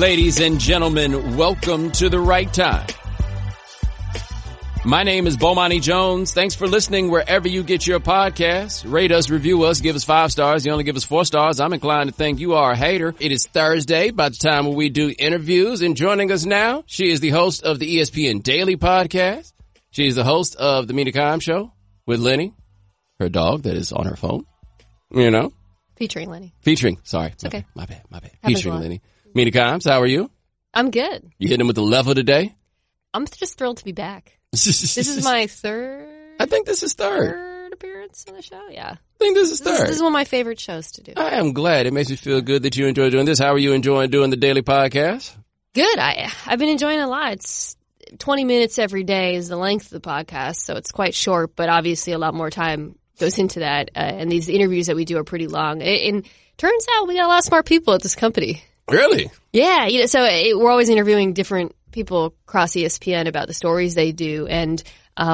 Ladies and gentlemen, welcome to The Right Time. My name is Bomani Jones. Thanks for listening wherever you get your podcasts. Rate us, review us, give us 5 stars. You only give us 4 stars. I'm inclined to think you are a hater. It is Thursday, about the time when we do interviews. And joining us now, she is the host of the ESPN Daily podcast. She is the host of the Mina Kimes Show with Lenny, her dog that is on her phone. You know? Featuring Lenny. Sorry. It's okay. My bad. Happens Featuring Lenny. Mina Kimes, how are you? I'm good. You hitting him with the level today? I'm just thrilled to be back. This is my third. I think this is third. Third appearance on the show. Yeah. I think this is third. This is one of my favorite shows to do. I am glad. It makes me feel good that you enjoy doing this. How are you enjoying doing the daily podcast? Good. I've been enjoying it a lot. It's 20 minutes every day is the length of the podcast, so it's quite short, but obviously a lot more time goes into that. And these interviews that we do are pretty long. And turns out we got a lot of smart people at this company. Really? Yeah. We're always interviewing different people across ESPN about the stories they do, and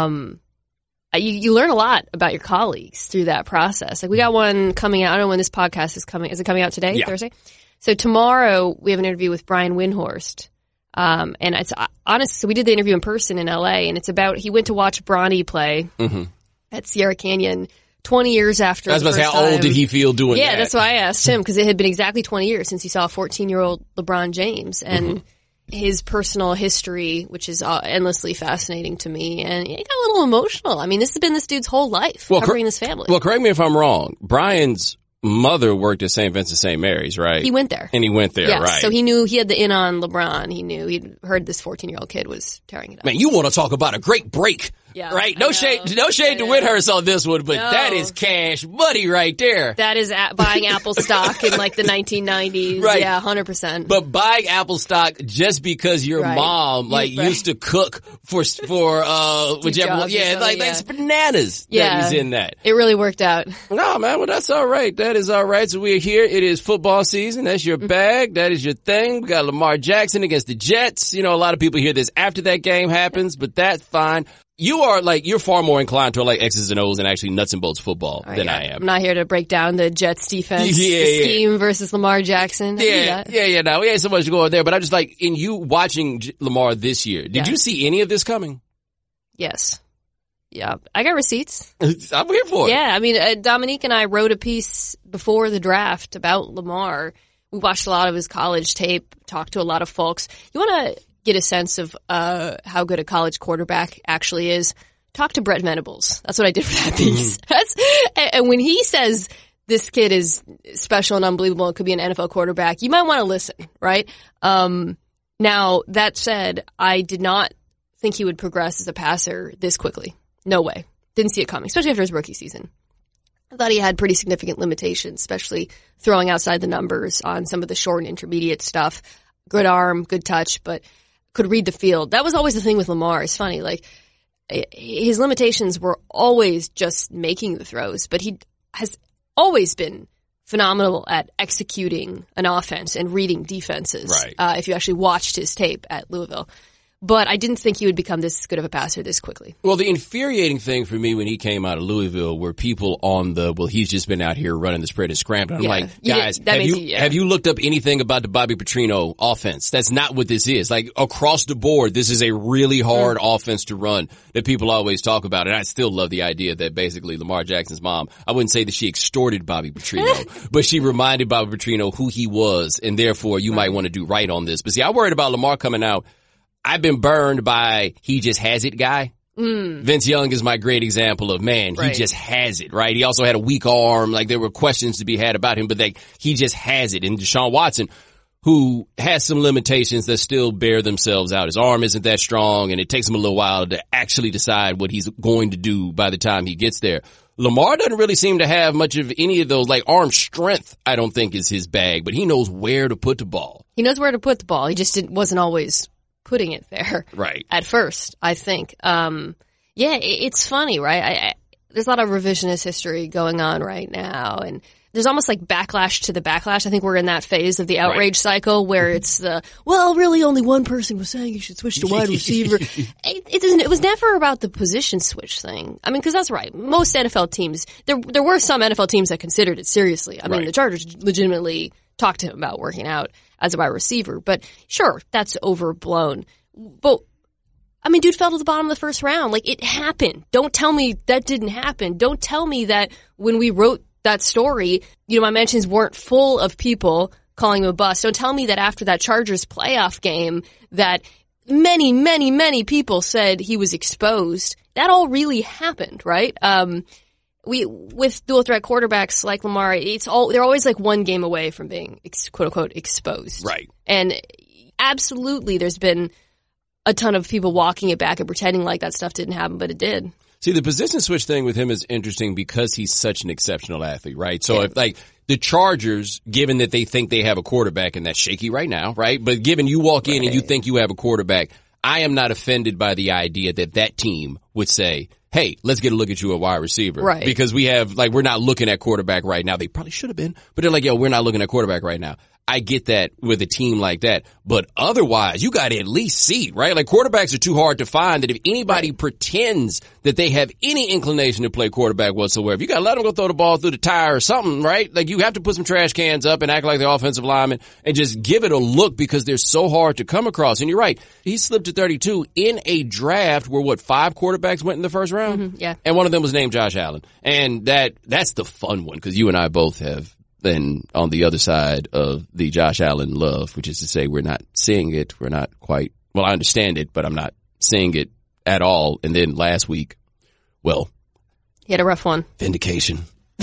you learn a lot about your colleagues through that process. Like we got one coming out. I don't know when this podcast is coming. Is it coming out today? Yeah. Thursday? So tomorrow we have an interview with Brian Windhorst. And it's honest. So we did the interview in person in LA, and it's about he went to watch Bronny play at Sierra Canyon 20 years after. I was about to say, how old did he feel doing that? Yeah, that's why I asked him, because it had been exactly 20 years since he saw a 14-year-old LeBron James, and his personal history, which is endlessly fascinating to me, and it got a little emotional. I mean, this has been this dude's whole life, covering this family. Well, correct me if I'm wrong. Brian's mother worked at St. Vincent St. Mary's, right? He went there. And he went there, yes, right. So he knew he had the in on LeBron. He knew he'd heard this 14-year-old kid was tearing it up. Man, you want to talk about a great break, yeah, right? No shade to Windhorst on this one, but that is cash money right there. That is buying Apple stock in like the 1990s. Right. Yeah, 100%. But buying Apple stock just because your mom used to cook for whichever one. Yeah, that's bananas that he's in that. It really worked out. No, man, well, that's all right. That is all right. So we're here. It is football season. That's your bag. That is your thing. We got Lamar Jackson against the Jets. You know, a lot of people hear this after that game happens, but that's fine. You're far more inclined to like X's and O's and actually nuts and bolts football than I am. I'm not here to break down the Jets defense scheme versus Lamar Jackson. No, we ain't so much going there, but I'm just like, in you watching Lamar this year, did you see any of this coming? Yes. Yeah. I got receipts. I'm here for it. Yeah. I mean, Dominique and I wrote a piece before the draft about Lamar. We watched a lot of his college tape, talked to a lot of folks. You want to get a sense of how good a college quarterback actually is, talk to Brett Venables. That's what I did for that piece. And when he says this kid is special and unbelievable and could be an NFL quarterback, you might want to listen, right? Now, that said, I did not think he would progress as a passer this quickly. No way. Didn't see it coming, especially after his rookie season. I thought he had pretty significant limitations, especially throwing outside the numbers on some of the short and intermediate stuff. Good arm, good touch, but could read the field. That was always the thing with Lamar. It's funny, like his limitations were always just making the throws, but he has always been phenomenal at executing an offense and reading defenses. Right. If you actually watched his tape at Louisville. But I didn't think he would become this good of a passer this quickly. Well, the infuriating thing for me when he came out of Louisville were people on he's just been out here running the spread and scrambling. I'm like, guys, have you looked up anything about the Bobby Petrino offense? That's not what this is. Like, across the board, this is a really hard offense to run that people always talk about. And I still love the idea that basically Lamar Jackson's mom, I wouldn't say that she extorted Bobby Petrino, but she reminded Bobby Petrino who he was, and therefore you might want to do right on this. But see, I worried about Lamar coming out. I've been burned by he just has it guy. Vince Young is my great example of, man, he just has it, right? He also had a weak arm. Like, there were questions to be had about him, but he just has it. And Deshaun Watson, who has some limitations that still bear themselves out. His arm isn't that strong, and it takes him a little while to actually decide what he's going to do by the time he gets there. Lamar doesn't really seem to have much of any of those, like, arm strength, I don't think is his bag, but he knows where to put the ball. He knows where to put the ball. He just wasn't always putting it there at first, I think. It's funny, right? There's a lot of revisionist history going on right now, and there's almost like backlash to the backlash. I think we're in that phase of the outrage cycle where it's really only one person was saying you should switch to wide receiver. It was never about the position switch thing. I mean, because that's right. Most NFL teams, there were some NFL teams that considered it seriously. I mean, the Chargers legitimately talked to him about working out as a wide receiver. But sure, that's overblown. But I mean, dude fell to the bottom of the first round. Like, it happened. Don't tell me that didn't happen. Don't tell me that when we wrote that story, my mentions weren't full of people calling him a bust. Don't tell me that after that Chargers playoff game that many, many, many people said he was exposed. That all really happened, right? With dual threat quarterbacks like Lamar, they're always like one game away from being quote unquote exposed. Right. And absolutely there's been a ton of people walking it back and pretending like that stuff didn't happen, but it did. See, the position switch thing with him is interesting because he's such an exceptional athlete, right? So if like the Chargers, given that they think they have a quarterback and that's shaky right now, right? But given you walk in and you think you have a quarterback, I am not offended by the idea that team would say, hey, let's get a look at you at wide receiver. Right. Because we're not looking at quarterback right now. They probably should have been, but they're like, yo, we're not looking at quarterback right now. I get that with a team like that, but otherwise you got to at least see, right? Like quarterbacks are too hard to find that if anybody pretends that they have any inclination to play quarterback whatsoever, you got to let them go throw the ball through the tire or something, right? Like you have to put some trash cans up and act like the offensive lineman and just give it a look because they're so hard to come across. And you're right. He slipped to 32 in a draft where 5 quarterbacks went in the first round? Mm-hmm, yeah. And one of them was named Josh Allen. And that's the fun one because you and I both have been on the other side of the Josh Allen love, which is to say we're not seeing it. We're not quite, well, I understand it, but I'm not seeing it at all. And then last week, well, he had a rough one. Vindication.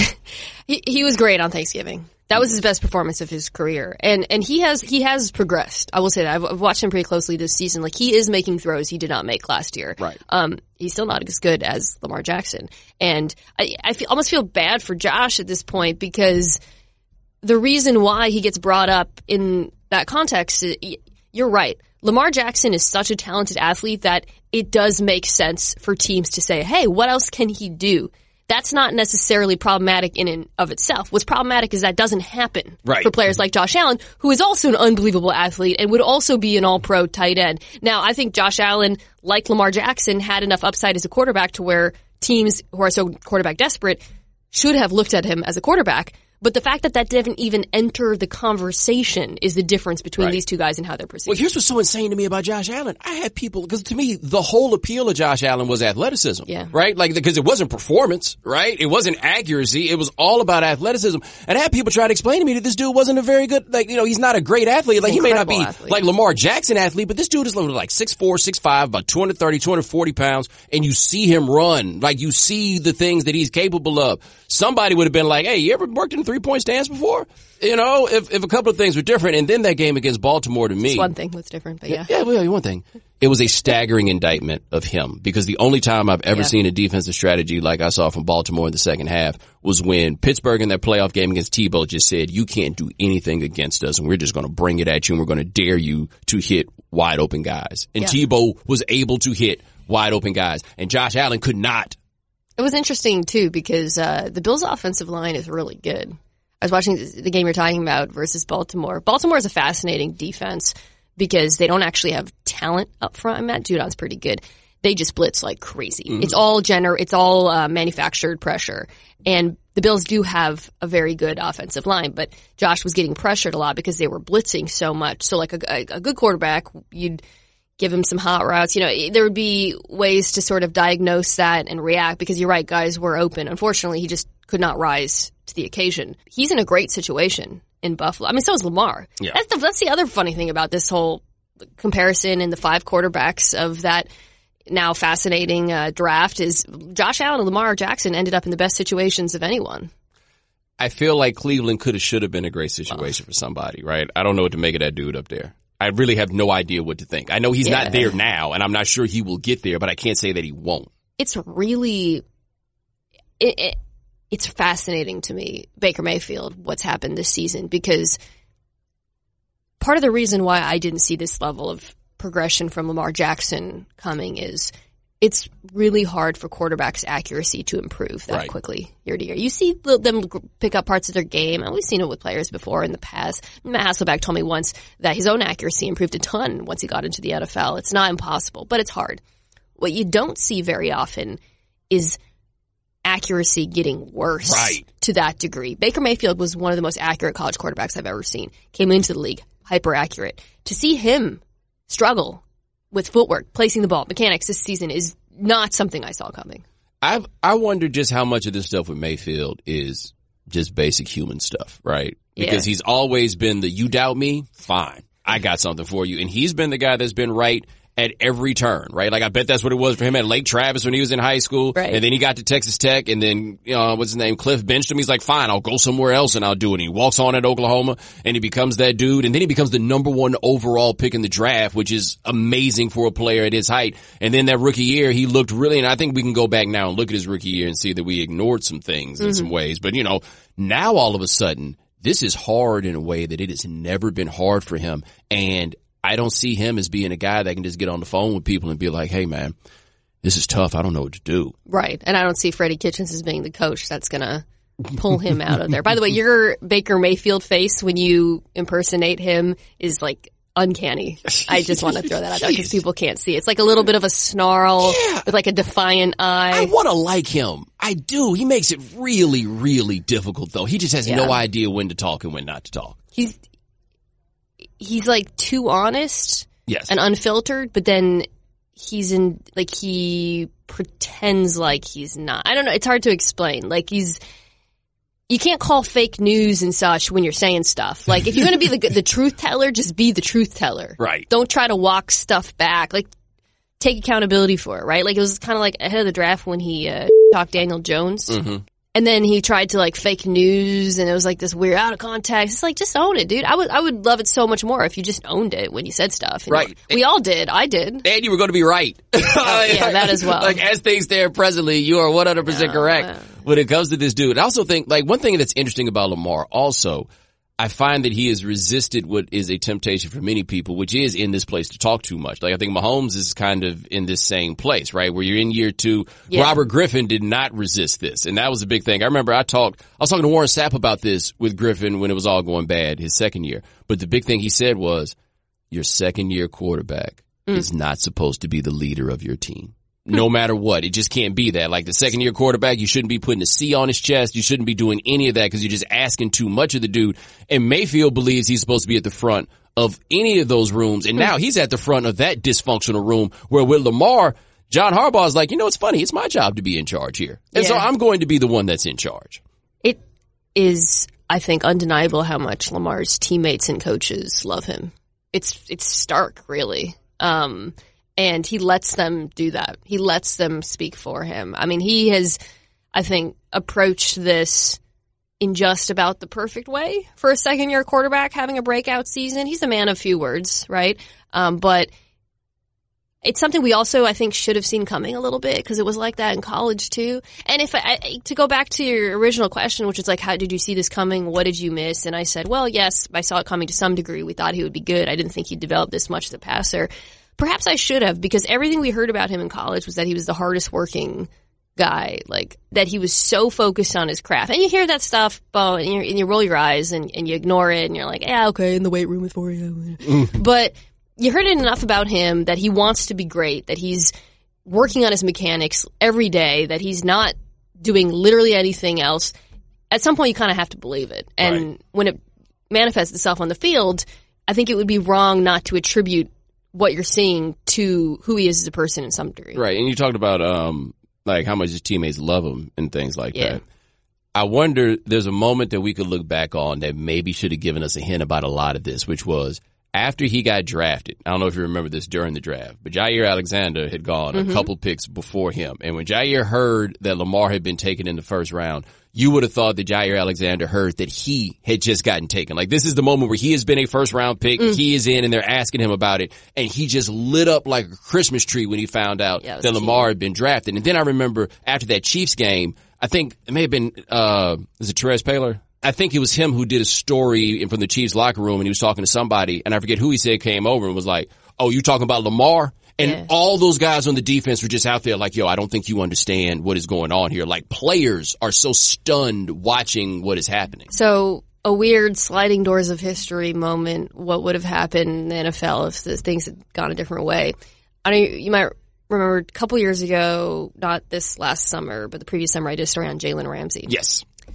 He was great on Thanksgiving. That was his best performance of his career. And he has progressed. I will say that. I've watched him pretty closely this season. Like he is making throws he did not make last year. Right. He's still not as good as Lamar Jackson. And I almost feel bad for Josh at this point because the reason why he gets brought up in that context, you're right. Lamar Jackson is such a talented athlete that it does make sense for teams to say, hey, what else can he do? That's not necessarily problematic in and of itself. What's problematic is that doesn't happen for players like Josh Allen, who is also an unbelievable athlete and would also be an all-pro tight end. Now, I think Josh Allen, like Lamar Jackson, had enough upside as a quarterback to where teams who are so quarterback desperate should have looked at him as a quarterback. But the fact that didn't even enter the conversation is the difference between these two guys and how they're perceived. Well, here's what's so insane to me about Josh Allen. I had people, because to me, the whole appeal of Josh Allen was athleticism. Yeah. Right? Like, because it wasn't performance, right? It wasn't accuracy. It was all about athleticism. And I had people try to explain to me that this dude wasn't a very good, he's not a great athlete. Like, he may not be like Lamar Jackson athlete, but this dude is like 6'4", 6'5", about 230, 240 pounds, and you see him run. Like, you see the things that he's capable of. Somebody would have been like, hey, you ever worked in a 3-point stance before? If a couple of things were different, and then that game against Baltimore to me. It's one thing was different, but yeah. Yeah, well, one thing. It was a staggering indictment of him because the only time I've ever seen a defensive strategy like I saw from Baltimore in the second half was when Pittsburgh in that playoff game against Tebow just said, you can't do anything against us and we're just going to bring it at you and we're going to dare you to hit wide open guys. And Tebow was able to hit wide open guys and Josh Allen could not. It was interesting too because the Bills' offensive line is really good. I was watching the game you're talking about versus Baltimore. Baltimore is a fascinating defense because they don't actually have talent up front. Matt Judon's pretty good. They just blitz like crazy. Mm-hmm. It's all manufactured pressure. And the Bills do have a very good offensive line, but Josh was getting pressured a lot because they were blitzing so much. So like a good quarterback, you'd give him some hot routes. There would be ways to sort of diagnose that and react because you're right, guys were open. Unfortunately, he just could not rise to the occasion. He's in a great situation in Buffalo. I mean, so is Lamar. Yeah. That's the other funny thing about this whole comparison and the 5 quarterbacks of that now fascinating draft is Josh Allen and Lamar Jackson ended up in the best situations of anyone. I feel like Cleveland should have been a great situation for somebody, right? I don't know what to make of that dude up there. I really have no idea what to think. I know he's not there now, and I'm not sure he will get there, but I can't say that he won't. It's really it's fascinating to me, Baker Mayfield, what's happened this season, because part of the reason why I didn't see this level of progression from Lamar Jackson coming is it's really hard for quarterbacks' accuracy to improve that quickly year to year. You see them pick up parts of their game, and we've seen it with players before in the past. Matt Hasselbeck told me once that his own accuracy improved a ton once he got into the NFL. It's not impossible, but it's hard. What you don't see very often is accuracy getting worse to that degree. Baker Mayfield was one of the most accurate college quarterbacks I've ever seen. Came into the league, hyper accurate. To see him struggle with footwork, placing the ball, mechanics this season is not something I saw coming. I wonder just how much of this stuff with Mayfield is just basic human stuff, right? Because he's always been the, you doubt me? Fine. I got something for you. And he's been the guy that's been right at every turn, right? Like, I bet that's what it was for him at Lake Travis when he was in high school. Right. And then he got to Texas Tech, and then, what's his name? Cliff benched him. He's like, fine, I'll go somewhere else and I'll do it. And he walks on at Oklahoma, and he becomes that dude. And then he becomes the number 1 overall pick in the draft, which is amazing for a player at his height. And then that rookie year, he looked really, and I think we can go back now and look at his rookie year and see that we ignored some things in some ways. But, now all of a sudden, this is hard in a way that it has never been hard for him. And I don't see him as being a guy that can just get on the phone with people and be like, hey, man, this is tough. I don't know what to do. Right. And I don't see Freddie Kitchens as being the coach that's going to pull him out of there. By the way, your Baker Mayfield face when you impersonate him is like uncanny. I just want to throw that out there because people can't see. It's like a little bit of a snarl with like a defiant eye. I want to like him. I do. He makes it really, really difficult, though. He just has no idea when to talk and when not to talk. He's like too honest and unfiltered, but then he pretends like he's not. I don't know. It's hard to explain. Like you can't call fake news and such when you're saying stuff. Like if you're going to be the truth teller, just be the truth teller. Right. Don't try to walk stuff back. Like take accountability for it, right? Like it was kind of like ahead of the draft when he talked Daniel Jones. Mm-hmm. And then he tried to like fake news, and it was like this weird out of context. It's like, just own it, dude. I would love it so much more if you just owned it when you said stuff. Right. We all did. I did. And you were going to be right. Yeah, that as well. Like as things stand presently, you are 100% correct when it comes to this dude. I also think like one thing that's interesting about Lamar also, I find that he has resisted what is a temptation for many people, which is in this place to talk too much. Like I think Mahomes is kind of in this same place, right? Where you're in year 2. Yeah. Robert Griffin did not resist this. And that was a big thing. I remember I was talking to Warren Sapp about this with Griffin when it was all going bad his second year. But the big thing he said was, your second year quarterback is not supposed to be the leader of your team. No matter what. It just can't be that. Like the second year quarterback, you shouldn't be putting a C on his chest. You shouldn't be doing any of that because you're just asking too much of the dude. And Mayfield believes he's supposed to be at the front of any of those rooms. And now he's at the front of that dysfunctional room where with Lamar, John Harbaugh is like, it's funny. It's my job to be in charge here. And so I'm going to be the one that's in charge. It is, I think, undeniable how much Lamar's teammates and coaches love him. It's stark, really. And he lets them do that. He lets them speak for him. I mean, he has, I think, approached this in just about the perfect way for a second-year quarterback having a breakout season. He's a man of few words, right? But it's something we also, I think, should have seen coming a little bit because it was like that in college, too. And to go back to your original question, which is like, how did you see this coming? What did you miss? And I said, well, yes, I saw it coming to some degree. We thought he would be good. I didn't think he'd develop this much as a passer. Perhaps I should have, because everything we heard about him in college was that he was the hardest working guy, like that he was so focused on his craft. And you hear that stuff, and you roll your eyes and you ignore it, and you're like, yeah, okay, in the weight room is for you. But you heard it enough about him that he wants to be great, that he's working on his mechanics every day, that he's not doing literally anything else. At some point, you kind of have to believe it. And when it manifests itself on the field, I think it would be wrong not to attribute what you're seeing to who he is as a person in some degree. Right. And you talked about like how much his teammates love him and things like that. I wonder, there's a moment that we could look back on that maybe should have given us a hint about a lot of this, which was after he got drafted. I don't know if you remember this during the draft, but Jair Alexander had gone a couple picks before him. And when Jair heard that Lamar had been taken in the first round, you would have thought that Jair Alexander heard that he had just gotten taken. Like, this is the moment where he has been a first-round pick. He is in, and they're asking him about it. And he just lit up like a Christmas tree when he found out that Lamar had been drafted. And then I remember after that Chiefs game, I think it may have been, is it Therese Paylor? I think it was him who did a story from the Chiefs locker room, and he was talking to somebody, and I forget who he said came over and was like, oh, you talking about Lamar? And all those guys on the defense were just out there like, yo, I don't think you understand what is going on here. Like, players are so stunned watching what is happening. So a weird sliding doors of history moment. What would have happened in the NFL if things had gone a different way? I know you might remember a couple years ago, not this last summer, but the previous summer, I did a story on Jalen Ramsey. Yes.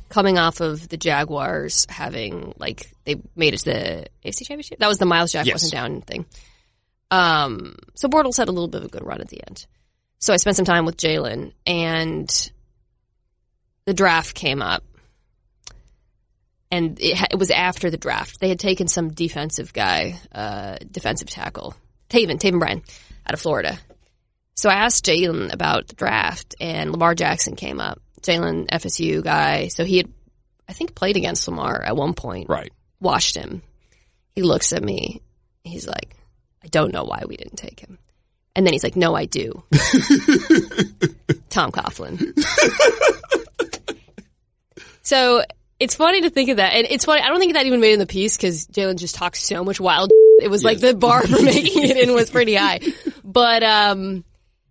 coming off of the Jaguars having, like, they made it to the AFC Championship. That was the Myles Jack wasn't down thing. So Bortles had a little bit of a good run at the end. So I spent some time with Jalen, and the draft came up. And it was after the draft. They had taken some defensive guy, defensive tackle, Taven Bryan, out of Florida. So I asked Jalen about the draft, and Lamar Jackson came up. Jalen, FSU guy. So he had, I think, played against Lamar at one point. Right. Watched him. He looks at me. He's like, I don't know why we didn't take him. And then he's like, no, I do. Tom Coughlin. So it's funny to think of that. And it's funny, I don't think that even made in the piece because Jalen just talks so much wild. It was like the bar for making it in was pretty high. But, and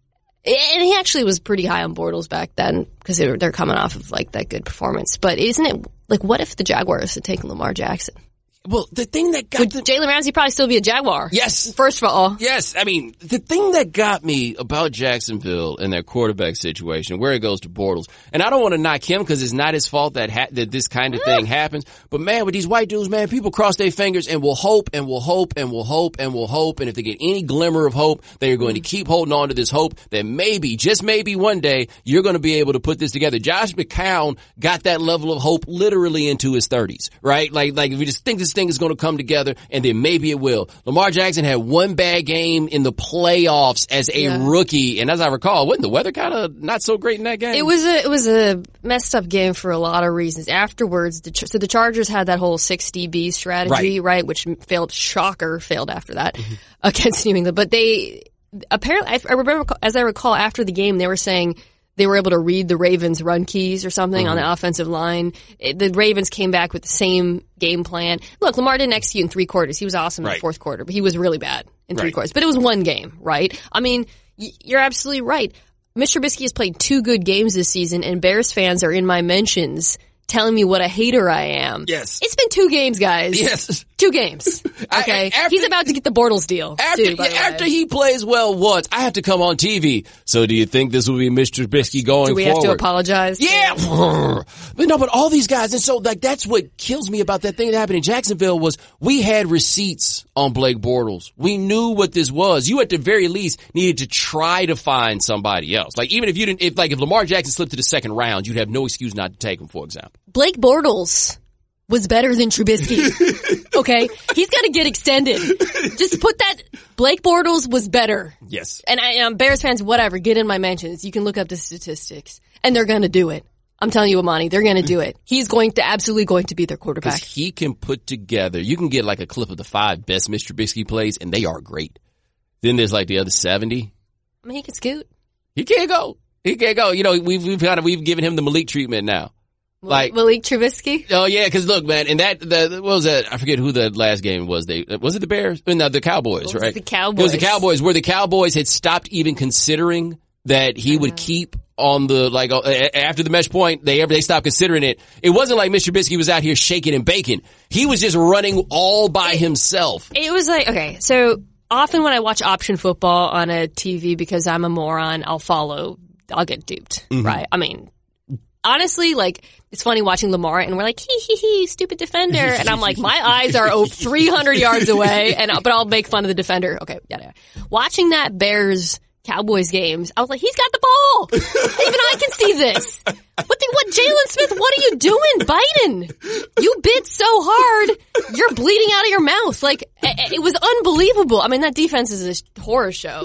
he actually was pretty high on Bortles back then because they're coming off of like that good performance. But isn't it, like, what if the Jaguars had taken Lamar Jackson? Well, the thing that got would Jalen Ramsey probably still be a Jaguar? Yes. First of all. Yes. I mean, the thing that got me about Jacksonville and their quarterback situation, where it goes to Bortles, and I don't want to knock him because it's not his fault that this kind of thing happens. But man, with these white dudes, man, people cross their fingers and will hope and will hope and will hope and will hope. And if they get any glimmer of hope, they are going to keep holding on to this hope that maybe, just maybe one day, you're going to be able to put this together. Josh McCown got that level of hope literally into his 30s, right? Like if you just think this thing is going to come together, and then maybe it will. Lamar Jackson had one bad game in the playoffs as a rookie, and as I recall, wasn't the weather kind of not so great in that game? It was a messed up game for a lot of reasons. Afterwards, so the Chargers had that whole 6 DB strategy, right? Which failed after that against New England. But they apparently, I remember, as I recall, after the game, they were saying they were able to read the Ravens' run keys or something on the offensive line. The Ravens came back with the same game plan. Look, Lamar didn't execute in 3 quarters. He was awesome in the 4th quarter, but he was really bad in 3 quarters. But it was one game, right? I mean, you're absolutely right. Mitch Trubisky has played 2 good games this season, and Bears fans are in my mentions telling me what a hater I am. Yes. It's been 2 games, guys. Yes. 2 games. Okay. He's about to get the Bortles deal. After he plays well once, I have to come on TV. So do you think this will be Mr. Trubisky going forward? Do we have to apologize? Yeah. But all these guys, and so like that's what kills me about that thing that happened in Jacksonville was we had receipts on Blake Bortles. We knew what this was. You at the very least needed to try to find somebody else. Like even if you didn't, if Lamar Jackson slipped to the 2nd round, you'd have no excuse not to take him, for example. Blake Bortles was better than Trubisky. Okay? He's got to get extended. Just put that, Blake Bortles was better. Yes. And Bears fans, whatever, get in my mentions. You can look up the statistics. And they're going to do it. I'm telling you, Amani, they're going to do it. He's absolutely going to be their quarterback. Because he can put together, you can get like a clip of the 5 best Mr. Trubisky plays, and they are great. Then there's like the other 70. I mean, he can scoot. He can't go. You know, we've given him the Malik treatment now. Like Malik Trubisky? Oh yeah, because look, man, and what was that? I forget who the last game was. Was it the Bears? No, the Cowboys, right? The Cowboys. It was the Cowboys, where the Cowboys had stopped even considering that he would keep on the after the mesh point. They stopped considering it. It wasn't like Mr. Trubisky was out here shaking and baking. He was just running all by himself. It was like, okay, so often when I watch option football on a TV because I'm a moron, I'll get duped, right? I mean, honestly, like, it's funny watching Lamar and we're like, he, stupid defender. And I'm like, my eyes are 300 yards away, but I'll make fun of the defender. Okay, yeah. Watching that Bears Cowboys games, I was like, he's got the ball. Even I can see this. What Jalen Smith, what are you doing, Biden? You bit so hard, you're bleeding out of your mouth. Like, it was unbelievable. I mean, that defense is a horror show.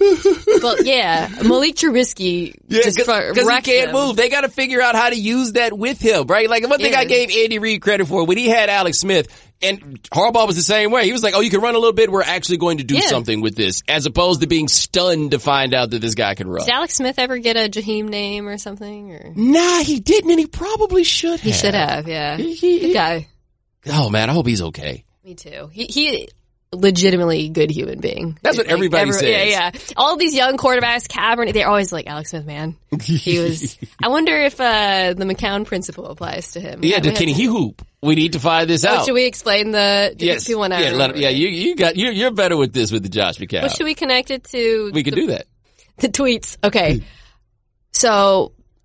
But yeah, Malik Trubisky just because he can't move. They got to figure out how to use that with him, right? Like, one thing I gave Andy Reid credit for, when he had Alex Smith, and Harbaugh was the same way. He was like, oh, you can run a little bit. We're actually going to do something with this, as opposed to being stunned to find out that this guy can run. Did Alex Smith ever get a Jaheim name or something? Or? Nah, he didn't, and he probably should have. He should have, yeah. Good guy. Oh, man, I hope he's okay. Me too. He legitimately good human being. That's what everybody says. Yeah. All these young quarterbacks, Kaepernick, they're always like, Alex Smith, man. He was, I wonder if the McCown principle applies to him. Yeah, can he hoop? We need to find this out. Should we explain people want to you're better with this with the Josh McCown. Well, should we connect it to We could do that. The tweets. Okay. So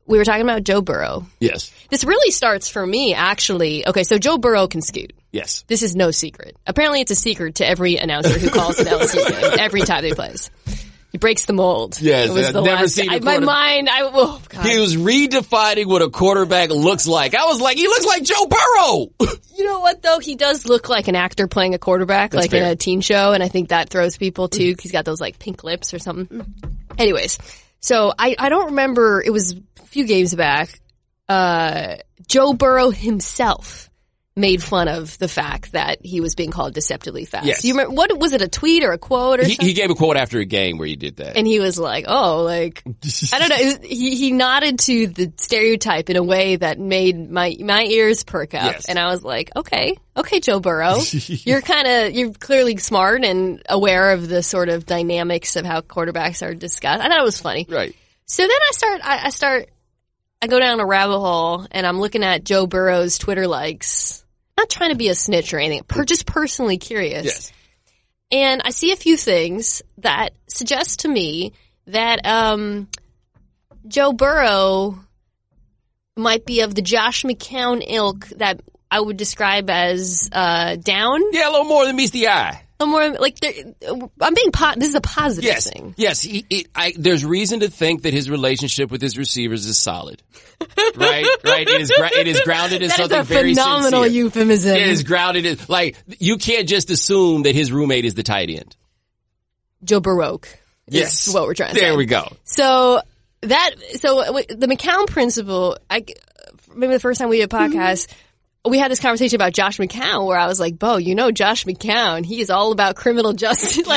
we were talking about Joe Burrow. Yes. This really starts for me, actually. Okay, so Joe Burrow can scoot. Yes. This is no secret. Apparently it's a secret to every announcer who calls an LSU game every time they plays. He breaks the mold. Yes, I've never seen a my mind, oh, God. He was redefining what a quarterback looks like. I was like, he looks like Joe Burrow. You know what, though? He does look like an actor playing a quarterback, That's fair. In a teen show, and I think that throws people, too, because he's got those, pink lips or something. Anyways, so I don't remember, it was a few games back, Joe Burrow himself made fun of the fact that he was being called deceptively fast. Yes. You remember, what was it, a tweet or a quote or something? He gave a quote after a game where he did that. And he was like, I don't know. He nodded to the stereotype in a way that made my ears perk up. Yes. And I was like, okay, Joe Burrow. You're clearly smart and aware of the sort of dynamics of how quarterbacks are discussed. I thought it was funny. Right. So then I go down a rabbit hole and I'm looking at Joe Burrow's Twitter likes. Not trying to be a snitch or anything. Just personally curious. Yes. And I see a few things that suggest to me that Joe Burrow might be of the Josh McCown ilk that I would describe as down. Yeah, a little more than meets the eye. A little more I'm being this is a positive thing. Yes. There's reason to think that his relationship with his receivers is solid. Right. It is grounded in something very sincere. That is a phenomenal euphemism. It is grounded in, you can't just assume that his roommate is the tight end. Joe Burrow. Yes. Is what we're trying to say. There we go. So the McCown principle, maybe the first time we did a podcast, we had this conversation about Josh McCown where I was like, Bo, Josh McCown, he is all about criminal justice.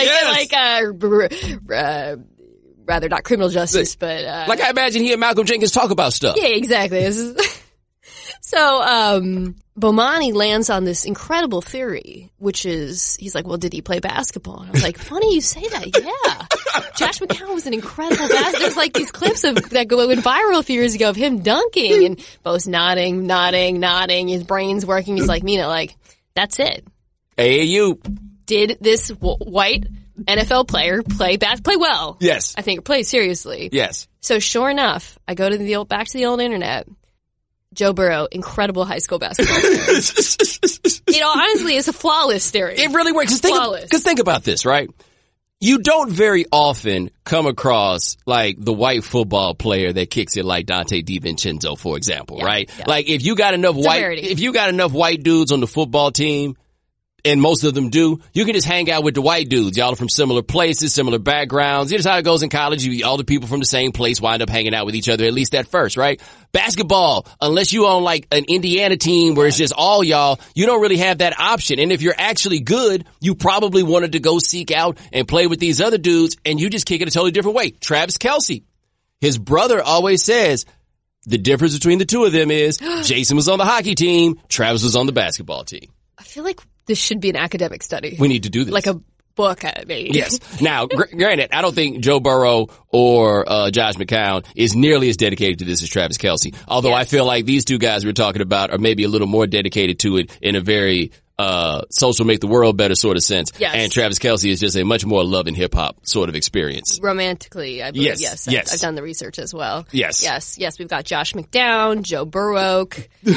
Rather not criminal justice, but I imagine he and Malcolm Jenkins talk about stuff. Yeah, exactly. So Bomani lands on this incredible theory, which is, he's like, well, did he play basketball? And I was like, funny you say that. Yeah. Josh McCown was an incredible basketball. There's these clips that went viral a few years ago of him dunking and Bo's nodding. His brain's working. He's like, Mina, that's it. AAU. Did this white NFL player play well? Yes. I think play seriously. Yes. So sure enough, I go to back to the old internet. Joe Burrow, incredible high school basketball player. Honestly, it's a flawless theory. It really works. Because think about this, right? You don't very often come across the white football player that kicks it like Dante DiVincenzo, for example, right? Yeah. If you got enough white dudes on the football team, and most of them do, you can just hang out with the white dudes. Y'all are from similar places, similar backgrounds. Here's how it goes in college. All the people from the same place wind up hanging out with each other, at least at first, right? Basketball, unless you own an Indiana team where it's just all y'all, you don't really have that option. And if you're actually good, you probably wanted to go seek out and play with these other dudes, and you just kick it a totally different way. Travis Kelce, his brother always says, the difference between the two of them is Jason was on the hockey team, Travis was on the basketball team. I feel like this should be an academic study. We need to do this. Like a book, maybe. Yes. Now, granted, I don't think Joe Burrow or Josh McCown is nearly as dedicated to this as Travis Kelce. Although I feel like these two guys we're talking about are maybe a little more dedicated to it in a very social make the world better sort of sense. Yes. And Travis Kelce is just a much more love and hip hop sort of experience. Romantically, I believe. Yes. I've done the research as well. Yes. Yes. We've got Josh McDown, Joe Burrow.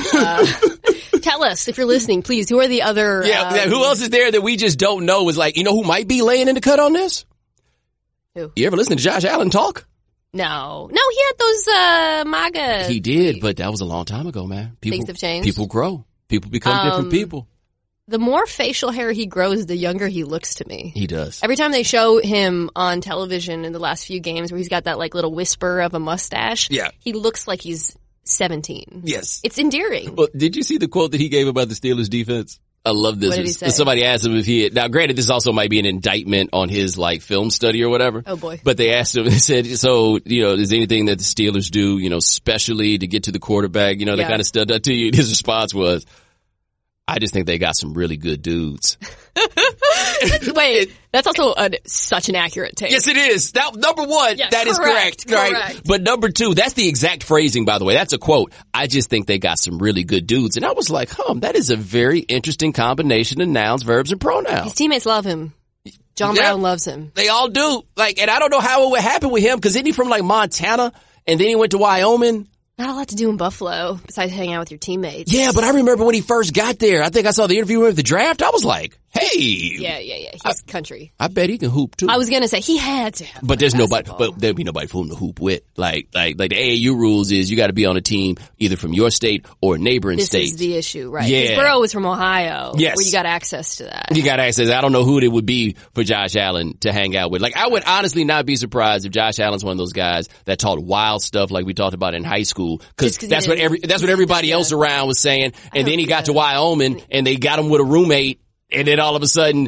Tell us, if you're listening, please, who are the other... who else is there that we just don't know is who might be laying in the cut on this? Who? You ever listen to Josh Allen talk? No, he had those MAGA... He did, but that was a long time ago, man. Things have changed. People grow. People become different people. The more facial hair he grows, the younger he looks to me. He does. Every time they show him on television in the last few games where he's got that little whisper of a mustache, he looks like he's 17. Yes. It's endearing. Well, did you see the quote that he gave about the Steelers defense? I love this. What did he say? Somebody asked him if now granted this also might be an indictment on his film study or whatever. Oh boy. But they asked him, they said, so, is anything that the Steelers do, specially to get to the quarterback, that kind of stuff to you? His response was, I just think they got some really good dudes. Wait, that's also such an accurate take. Yes, it is. Number one, that is correct. Right? But number two, that's the exact phrasing, by the way. That's a quote. I just think they got some really good dudes. And I was like, that is a very interesting combination of nouns, verbs, and pronouns. His teammates love him. John Brown loves him. They all do. And I don't know how it would happen with him, because isn't he from Montana, and then he went to Wyoming? Not a lot to do in Buffalo besides hanging out with your teammates. Yeah, but I remember when he first got there. I think I saw the interview with the draft. I was like, hey. Yeah. He's country. I bet he can hoop too. I was going to say he had to. But there'd be nobody for him to hoop with. Like the AAU rules is you got to be on a team either from your state or a neighboring state. This is the issue, right? Yeah. Because Burrow was from Ohio. Yes. Where you got access to that. You got access. I don't know who it would be for Josh Allen to hang out with. Like, I would honestly not be surprised if Josh Allen's one of those guys that taught wild stuff like we talked about in high school. Cause that's what everybody else around was saying. And then he got to Wyoming and they got him with a roommate. And then all of a sudden,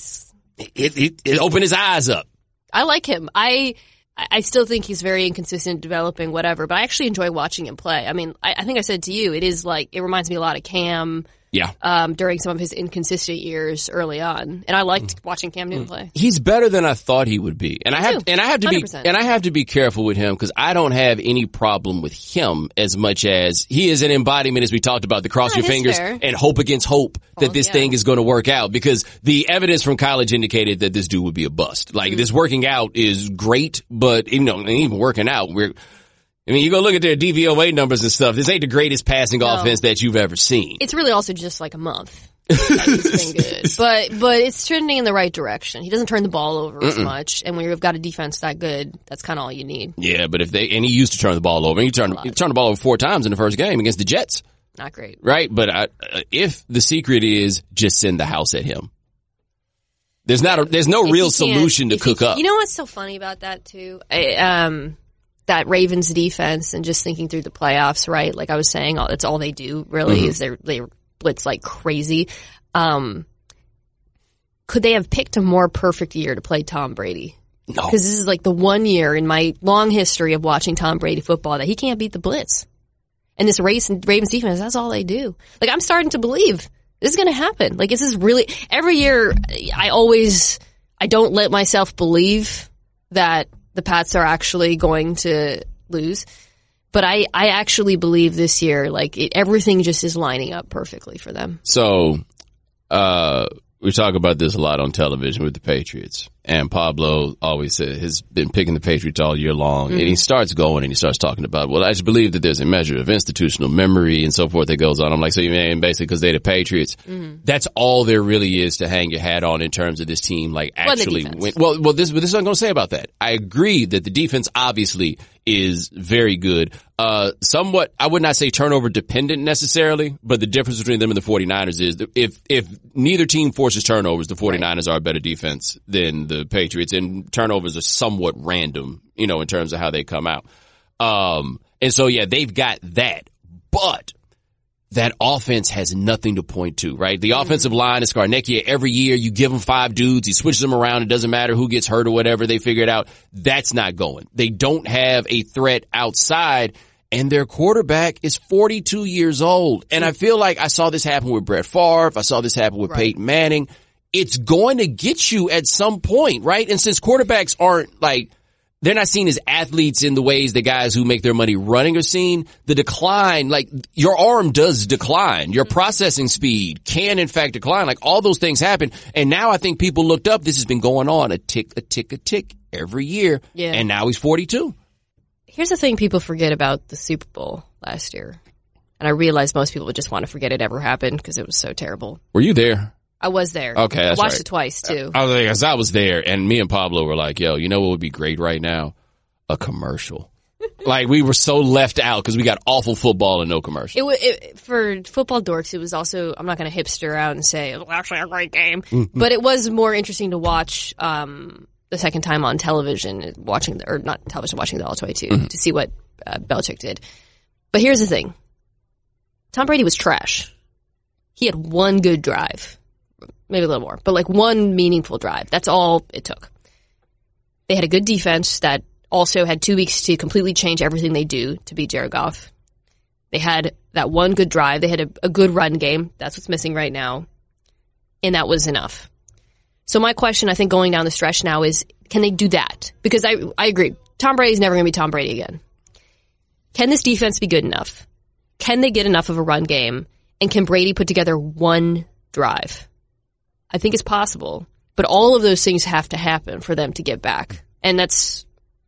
it opened his eyes up. I like him. I still think he's very inconsistent developing, whatever, but I actually enjoy watching him play. I mean, I think I said to you, it reminds me a lot of Cam. Yeah. During some of his inconsistent years early on. And I liked watching Cam Newton play. He's better than I thought he would be. And I have to be careful with him because I don't have any problem with him as much as he is an embodiment, as we talked about, the cross your fingers and hope against hope that this thing is going to work out, because the evidence from college indicated that this dude would be a bust. Like, this working out is great, but even working out, you go look at their DVOA numbers and stuff. This ain't the greatest passing offense that you've ever seen. It's really also just like a month. He's been good. But it's trending in the right direction. He doesn't turn the ball over as much. And when you've got a defense that good, that's kind of all you need. Yeah, but he used to turn the ball over. He turned the ball over 4 times in the first game against the Jets. Not great. Right? But if the secret is just send the house at him. There's no real solution to cook up. You know what's so funny about that too? That Ravens defense, and just thinking through the playoffs, right? Like I was saying, that's all they do really is they blitz like crazy. Could they have picked a more perfect year to play Tom Brady? No. Because this is like the one year in my long history of watching Tom Brady football that he can't beat the blitz. And this Ravens defense, that's all they do. Like, I'm starting to believe this is going to happen. Like, this is really, every year I don't let myself believe that the Pats are actually going to lose. But I actually believe this year, like, everything just is lining up perfectly for them. So, we talk about this a lot on television with the Patriots. And Pablo always has been picking the Patriots all year long. And he starts going and he starts talking about, well, I just believe that there's a measure of institutional memory and so forth that goes on. I'm like, so you mean basically because they're the Patriots? That's all there really is to hang your hat on in terms of this team, like, actually win. Well, this is what I'm going to say about that. I agree that the defense obviously is very good. Somewhat, I would not say turnover dependent necessarily, but the difference between them and the 49ers is that if neither team forces turnovers, the 49ers are a better defense than the Patriots, and turnovers are somewhat random, in terms of how they come out. And so, yeah, they've got that, but that offense has nothing to point to, right? The offensive line is Scarnecchia. Every year you give him 5 dudes, he switches them around. It doesn't matter who gets hurt or whatever. They figure it out. That's not going. They don't have a threat outside, and their quarterback is 42 years old. And I feel like I saw this happen with Brett Favre. I saw this happen with Peyton Manning. It's going to get you at some point, right? And since quarterbacks aren't like, they're not seen as athletes in the ways the guys who make their money running are seen, the decline, like, your arm does decline. Your processing speed can in fact decline. Like, all those things happen. And now I think people looked up. This has been going on a tick every year. Yeah. And now he's 42. Here's the thing people forget about the Super Bowl last year. And I realize most people would just want to forget it ever happened because it was so terrible. Were you there? I was there. Okay, that's I watched right. it twice, too. I was there, and me and Pablo were like, yo, you know what would be great right now? A commercial. Like, we were so left out because we got awful football and no commercial. For football dorks, it was also, I'm not going to hipster out and say, it was actually a great game. But it was more interesting to watch the second time on television, watching the All 22, to see what Belichick did. But here's the thing. Tom Brady was trash. He had one good drive. Maybe a little more, but like one meaningful drive. That's all it took. They had a good defense that also had 2 weeks to completely change everything they do to beat Jared Goff. They had that one good drive. They had a good run game. That's what's missing right now. And that was enough. So my question, I think, going down the stretch now is, can they do that? Because I agree. Tom Brady's never going to be Tom Brady again. Can this defense be good enough? Can they get enough of a run game? And can Brady put together one drive? I think it's possible, but all of those things have to happen for them to get back. And that's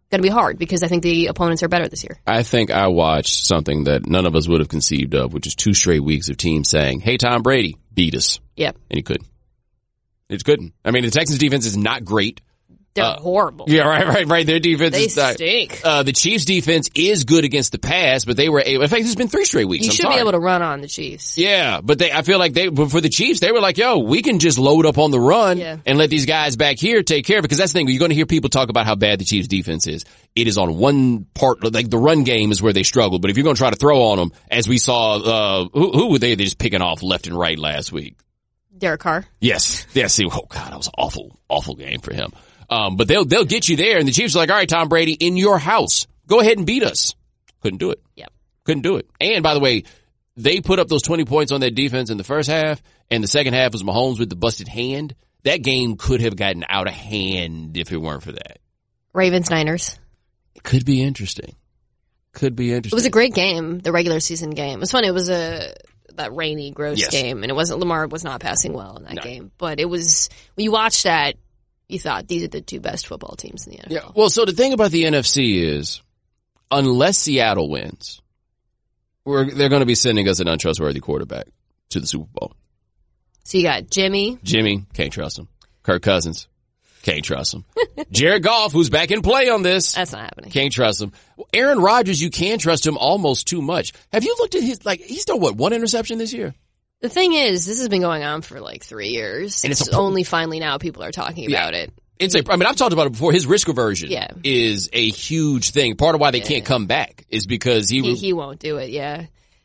going to be hard because I think the opponents are better this year. I think I watched something that none of us would have conceived of, which is 2 straight weeks of teams saying, hey, Tom Brady, beat us. Yep. And he couldn't. It couldn't. I mean, the Texans defense is not great. They're horrible. Yeah, right. Their defense is stink. The Chiefs' defense is good against the pass, but they were able. In fact, it's been 3 straight weeks. You should be able to run on the Chiefs. Yeah, but I feel like for the Chiefs, they were like, yo, we can just load up on the run and let these guys back here take care of it. Because that's the thing. You're going to hear people talk about how bad the Chiefs' defense is. It is on one part, like the run game is where they struggle. But if you're going to try to throw on them, as we saw, who were they just picking off left and right last week? Derek Carr. Yes. Oh, God, that was an awful game for him. But they'll get you there, and the Chiefs are like, all right, Tom Brady, in your house, go ahead and beat us. Couldn't do it. Yep. Couldn't do it. And by the way, they put up those 20 points on their defense in the first half, and the second half was Mahomes with the busted hand. That game could have gotten out of hand if it weren't for that. Ravens-Niners. It could be interesting. It was a great game, the regular season game. It was funny. It was that rainy, gross game, and Lamar was not passing well in that game. But it was, when you watch that, you thought these are the 2 best football teams in the NFL. Yeah. Well, so the thing about the NFC is, unless Seattle wins, they're going to be sending us an untrustworthy quarterback to the Super Bowl. So you got Jimmy, can't trust him. Kirk Cousins, can't trust him. Jared Goff, who's back in play on this. That's not happening. Can't trust him. Aaron Rodgers, you can trust him almost too much. Have you looked at he's thrown 1 interception this year? The thing is, this has been going on for like 3 years. And it's only finally now people are talking about it. I've talked about it before. His risk aversion is a huge thing. Part of why they can't come back is because he won't do it. Yeah.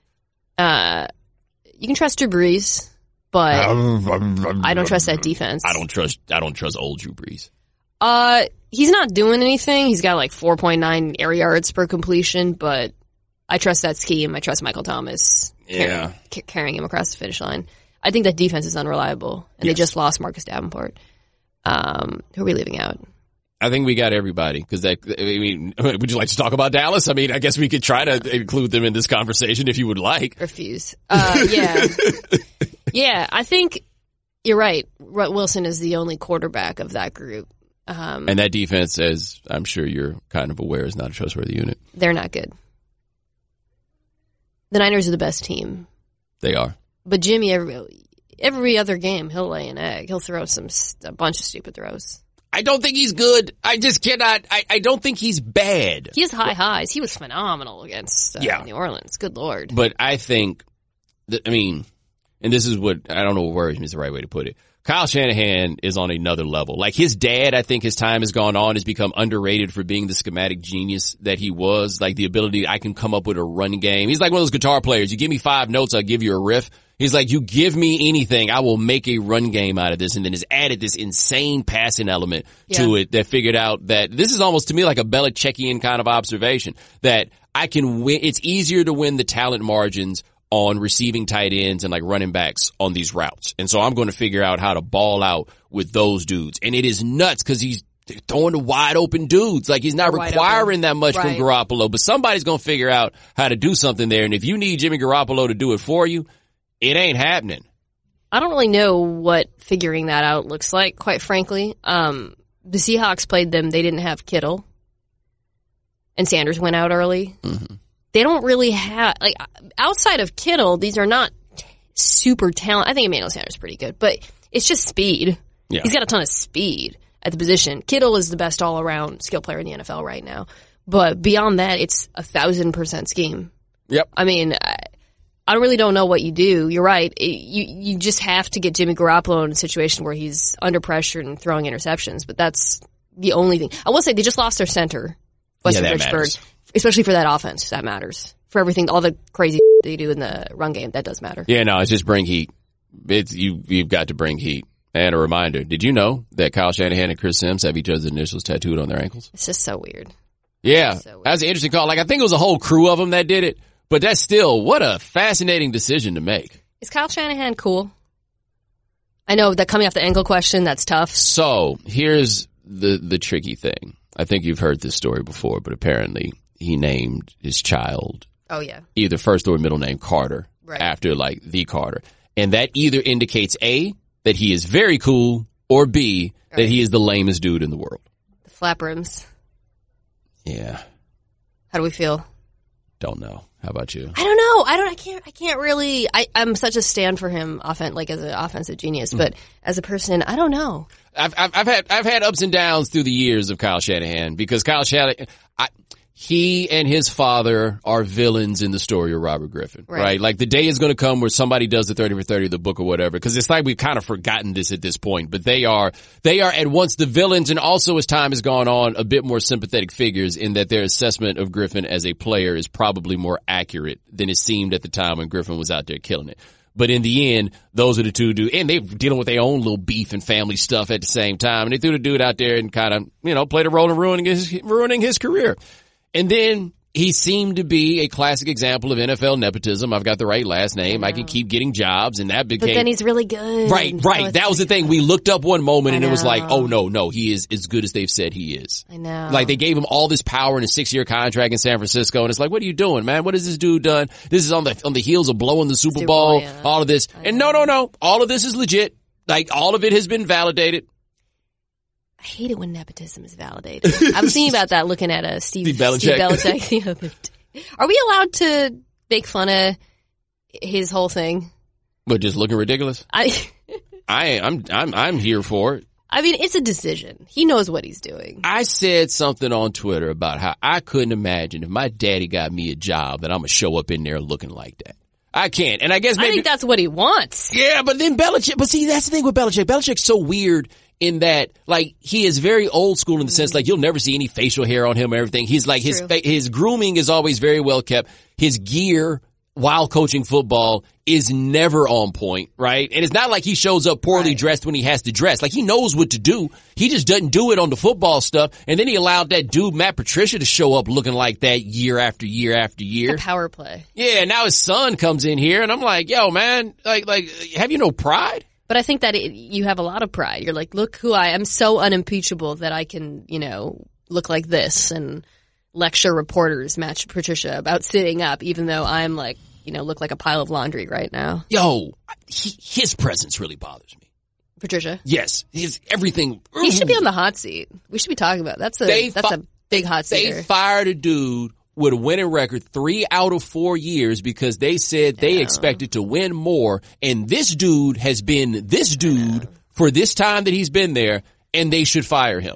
You can trust Drew Brees, but I don't trust that defense. I don't trust old Drew Brees. He's not doing anything. He's got like 4.9 air yards per completion, but I trust that scheme. I trust Michael Thomas carrying him across the finish line. I think that defense is unreliable, and they just lost Marcus Davenport. Who are we leaving out? I think we got everybody because would you like to talk about Dallas? I mean, I guess we could try to include them in this conversation if you would like. Refuse. Yeah. Yeah, I think you're right. Wilson is the only quarterback of that group. And that defense, as I'm sure you're kind of aware, is not a trustworthy unit. They're not good. The Niners are the best team. They are. But Jimmy, every other game, he'll lay an egg. He'll throw a bunch of stupid throws. I don't think he's good. I just cannot. I don't think he's bad. He has high highs. He was phenomenal against New Orleans. Good Lord. But I think, and this is what, I don't know what worries me is the right way to put it. Kyle Shanahan is on another level. Like his dad, I think his time has gone on, has become underrated for being the schematic genius that he was. Like the ability, I can come up with a run game. He's like one of those guitar players. You give me 5 notes, I'll give you a riff. He's like, you give me anything, I will make a run game out of this. And then has added this insane passing element to it that figured out that this is almost to me like a Belichickian kind of observation that I can win. It's easier to win the talent margins on receiving tight ends and like running backs on these routes. And so I'm going to figure out how to ball out with those dudes. And it is nuts because he's throwing to wide open dudes. Like he's not requiring that much from Garoppolo, but somebody's going to figure out how to do something there. And if you need Jimmy Garoppolo to do it for you, it ain't happening. I don't really know what figuring that out looks like, quite frankly. The Seahawks played them. They didn't have Kittle. And Sanders went out early. Mm-hmm. They don't really have, like, outside of Kittle, these are not super talented. I think Emmanuel Sanders is pretty good, but it's just speed. Yeah. He's got a ton of speed at the position. Kittle is the best all-around skill player in the NFL right now. But beyond that, it's 1,000% scheme. Yep. I mean, I really don't know what you do. You're right. You just have to get Jimmy Garoppolo in a situation where he's under pressure and throwing interceptions, but that's the only thing. I will say they just lost their center, Weston Richburg. Especially for that offense, that matters. For everything, all the crazy they do in the run game, that does matter. Yeah, no, it's just bring heat. You've got to bring heat. And a reminder, did you know that Kyle Shanahan and Chris Sims have each other's initials tattooed on their ankles? It's just so weird. Yeah, that was an interesting call. Like, I think it was a whole crew of them that did it, but that's still, what a fascinating decision to make. Is Kyle Shanahan cool? I know that coming off the ankle question, that's tough. So, here's the tricky thing. I think you've heard this story before, but apparently he named his child either first or middle name Carter after like the Carter. And that either indicates A, that he is very cool, or B, that he is the lamest dude in the world. The flap rims. Yeah. How do we feel? Don't know. How about you? I don't know. I can't really. I'm such a stand for him, as an offensive genius, but as a person, I don't know. I've had ups and downs through the years of Kyle Shanahan because Kyle Shanahan, he and his father are villains in the story of Robert Griffin, right? Like the day is going to come where somebody does the 30 for 30 of the book or whatever, because it's like we've kind of forgotten this at this point, but they are at once the villains and also, as time has gone on, a bit more sympathetic figures in that their assessment of Griffin as a player is probably more accurate than it seemed at the time when Griffin was out there killing it. But in the end, those are the two dudes, and they're dealing with their own little beef and family stuff at the same time, and they threw the dude out there and kind of, played a role in ruining his career. And then he seemed to be a classic example of NFL nepotism. I've got the right last name. I can keep getting jobs, and that became... But then he's really good. Right. That was the thing. We looked up one moment, and it was like, oh, no, he is as good as they've said he is. I know. Like, they gave him all this power in a 6-year contract in San Francisco, and it's like, what are you doing, man? What has this dude done? This is on the heels of blowing the Super Bowl, all of this. And no, all of this is legit. Like, all of it has been validated. I hate it when nepotism is validated. I was thinking about that looking at Steve Belichick the other day. Are we allowed to make fun of his whole thing? But just looking ridiculous? I'm here for it. I mean, it's a decision. He knows what he's doing. I said something on Twitter about how I couldn't imagine if my daddy got me a job that I'm going to show up in there looking like that. I can't. And I guess maybe... I think that's what he wants. Yeah, but then Belichick... But see, that's the thing with Belichick. Belichick's so weird in that, like, he is very old school in the sense, like, you'll never see any facial hair on him or everything. He's like, his grooming is always very well kept. His gear while coaching football is never on point, right? And it's not like he shows up poorly dressed when he has to dress. Like, he knows what to do. He just doesn't do it on the football stuff. And then he allowed that dude, Matt Patricia, to show up looking like that year after year after year. The power play. Yeah, now his son comes in here, and I'm like, yo, man, like, have you no pride? But I think that you have a lot of pride. You're like, look who I am, so unimpeachable that I can, look like this and lecture reporters, Matt Patricia, about sitting up, even though I'm like, look like a pile of laundry right now. Yo, his presence really bothers me. Patricia? Yes. Everything. He should be on the hot seat. We should be talking about it. That's a big hot seat. They fired a dude with a winning record 3 out of 4 years because they said they expected to win more. And this dude has been this dude for this time that he's been there, and they should fire him.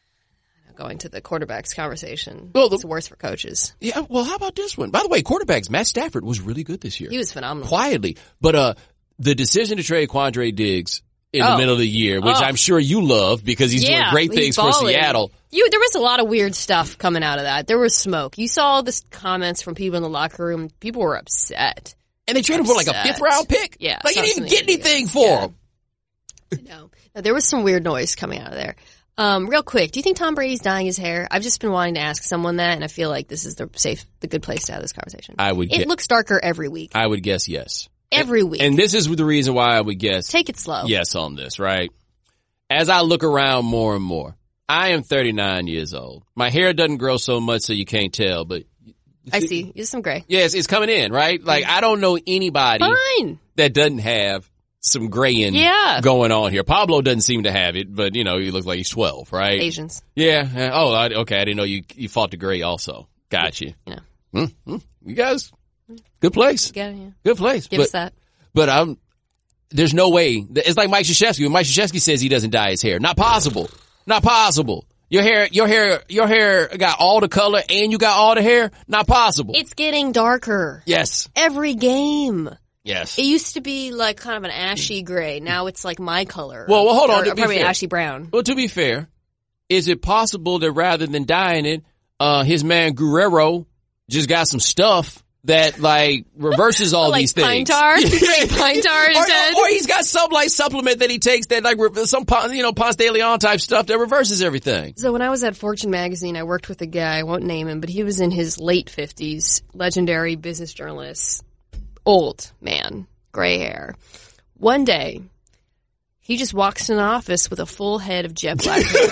Going to the quarterbacks conversation. Well, it's worse for coaches. Yeah, well, how about this one? By the way, quarterbacks, Matt Stafford was really good this year. He was phenomenal. Quietly. But the decision to trade Quandre Diggs in the middle of the year, which I'm sure you love because he's doing great things for Seattle. There was a lot of weird stuff coming out of that. There was smoke. You saw the comments from people in the locker room. People were upset. And they traded him for like a 5th round pick? Yeah. Like, you didn't even get anything for him. I know. There was some weird noise coming out of there. Real quick, do you think Tom Brady's dyeing his hair? I've just been wanting to ask someone that, and I feel like this is the good place to have this conversation. It looks darker every week. I would guess yes. Every week. And this is the reason why I would guess. Take it slow. Yes on this, right? As I look around more and more, I am 39 years old. My hair doesn't grow so much so you can't tell, but... I see. There's some gray. Yes, it's coming in, right? Like, I don't know anybody that doesn't have some graying going on here. Pablo doesn't seem to have it, but, he looks like he's 12, right? Asians. Yeah. Oh, okay. I didn't know you fought the gray also. Got you. Yeah. You guys, good place. Good place. Give us that. But there's no way. It's like Mike Krzyzewski. When Mike Krzyzewski says he doesn't dye his hair. Not possible. Not possible. Your hair got all the color and you got all the hair. Not possible. It's getting darker. Yes. Every game. Yes. It used to be like kind of an ashy gray. Now it's like my color. Well, hold on. Probably ashy brown. Well, to be fair, is it possible that rather than dyeing it, his man Guerrero just got some stuff that like reverses all these things? Pine tar? Pine tar in his head? Or he's got some like supplement that he takes that like some Ponce de Leon type stuff that reverses everything. So when I was at Fortune magazine, I worked with a guy, I won't name him, but he was in his late 50s, legendary business journalist. Old man, gray hair. One day, he just walks in the office with a full head of jet black hair.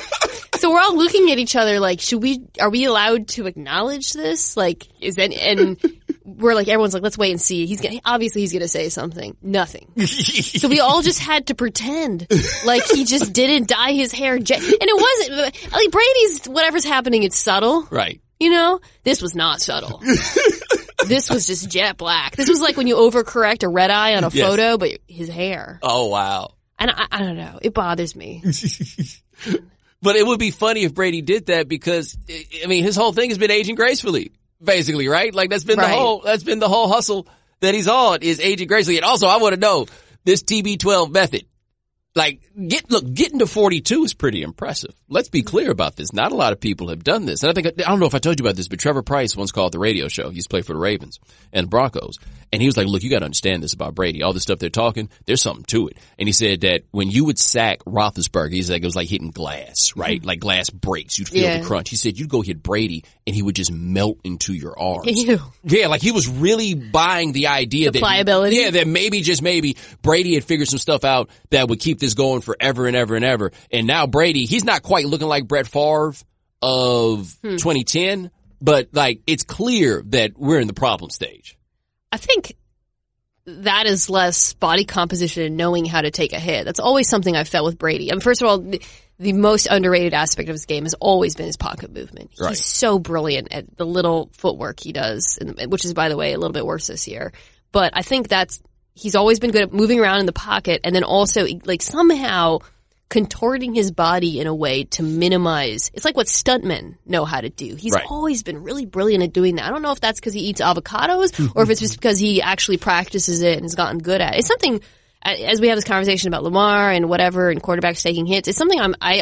So we're all looking at each other like, are we allowed to acknowledge this? Like, and we're like, everyone's like, let's wait and see. Obviously he's going to say something. Nothing. So we all just had to pretend like he just didn't dye his hair. And it wasn't, like, Brady's, whatever's happening, it's subtle. Right. You know? This was not subtle. This was just jet black. This was like when you overcorrect a red eye on a photo, but his hair. Oh, wow. And I don't know. It bothers me. But it would be funny if Brady did that because, I mean, his whole thing has been aging gracefully, basically, right? Like that's been the whole hustle that he's on is aging gracefully. And also I want to know this TB12 method. Like, getting to 42 is pretty impressive. Let's be clear about this. Not a lot of people have done this. And I don't know if I told you about this, but Trevor Price once called the radio show. He used to play for the Ravens and Broncos. And he was like, look, you got to understand this about Brady. All this stuff they're talking, there's something to it. And he said that when you would sack Roethlisberger, he's like, it was like hitting glass, right? Like glass breaks. You'd feel the crunch. He said you'd go hit Brady and he would just melt into your arms. Ew. Yeah, like he was really buying the idea that pliability. That maybe Brady had figured some stuff out that would keep this going forever and ever and ever. And now Brady, he's not quite looking like Brett Favre of 2010, but like it's clear that we're in the problem stage. I think that is less body composition and knowing how to take a hit. That's always something I've felt with Brady. I mean, first of all, the most underrated aspect of his game has always been his pocket movement. Right. He's so brilliant at the little footwork he does, which is, by the way, a little bit worse this year. But I think he's always been good at moving around in the pocket and then also like somehow contorting his body in a way to minimize. It's like what stuntmen know how to do. He's always been really brilliant at doing that. I don't know if that's because he eats avocados or if it's just because he actually practices it and has gotten good at it. It's something, as we have this conversation about Lamar and whatever and quarterbacks taking hits, it's something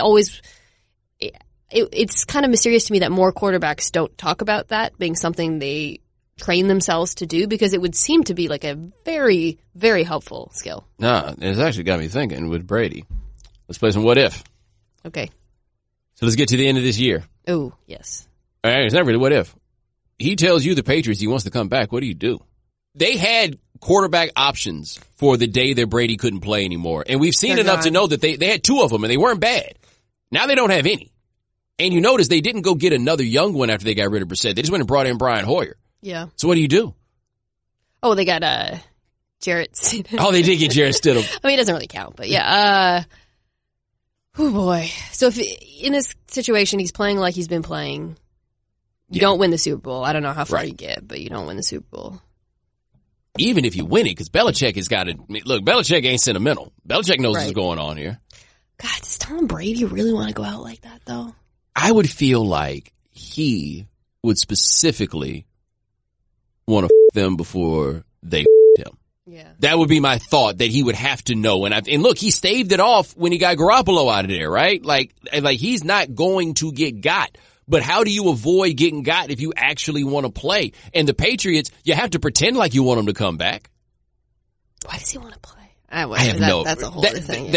it's kind of mysterious to me that more quarterbacks don't talk about that being something they train themselves to do because it would seem to be like a very, very helpful skill. No, it's actually got me thinking with Brady. Let's play some what if. Okay. So let's get to the end of this year. Oh, yes. All right, it's not really what if. He tells you the Patriots he wants to come back. What do? They had quarterback options for the day that Brady couldn't play anymore. And we've seen enough to know that they had two of them and they weren't bad. Now they don't have any. And you notice they didn't go get another young one after they got rid of Brissett. They just went and brought in Brian Hoyer. Yeah. So what do? Oh, they got Jarrett Stidham. Oh, they did get Jarrett Stidham. I mean, it doesn't really count, but yeah. Oh boy. So if in this situation he's playing like he's been playing, you don't win the Super Bowl. I don't know how far you get, but you don't win the Super Bowl. Even if you win it, because Belichick has got to look. Belichick ain't sentimental. Belichick knows what's going on here. God, does Tom Brady really want to go out like that though? I would feel like he would specifically want to them before they him. Yeah. That would be my thought, that he would have to know. And look, he staved it off when he got Garoppolo out of there, right? Like he's not going to get got. But how do you avoid getting got if you actually want to play? And the Patriots, you have to pretend like you want them to come back. Why does he want to play? I have that's a whole other thing.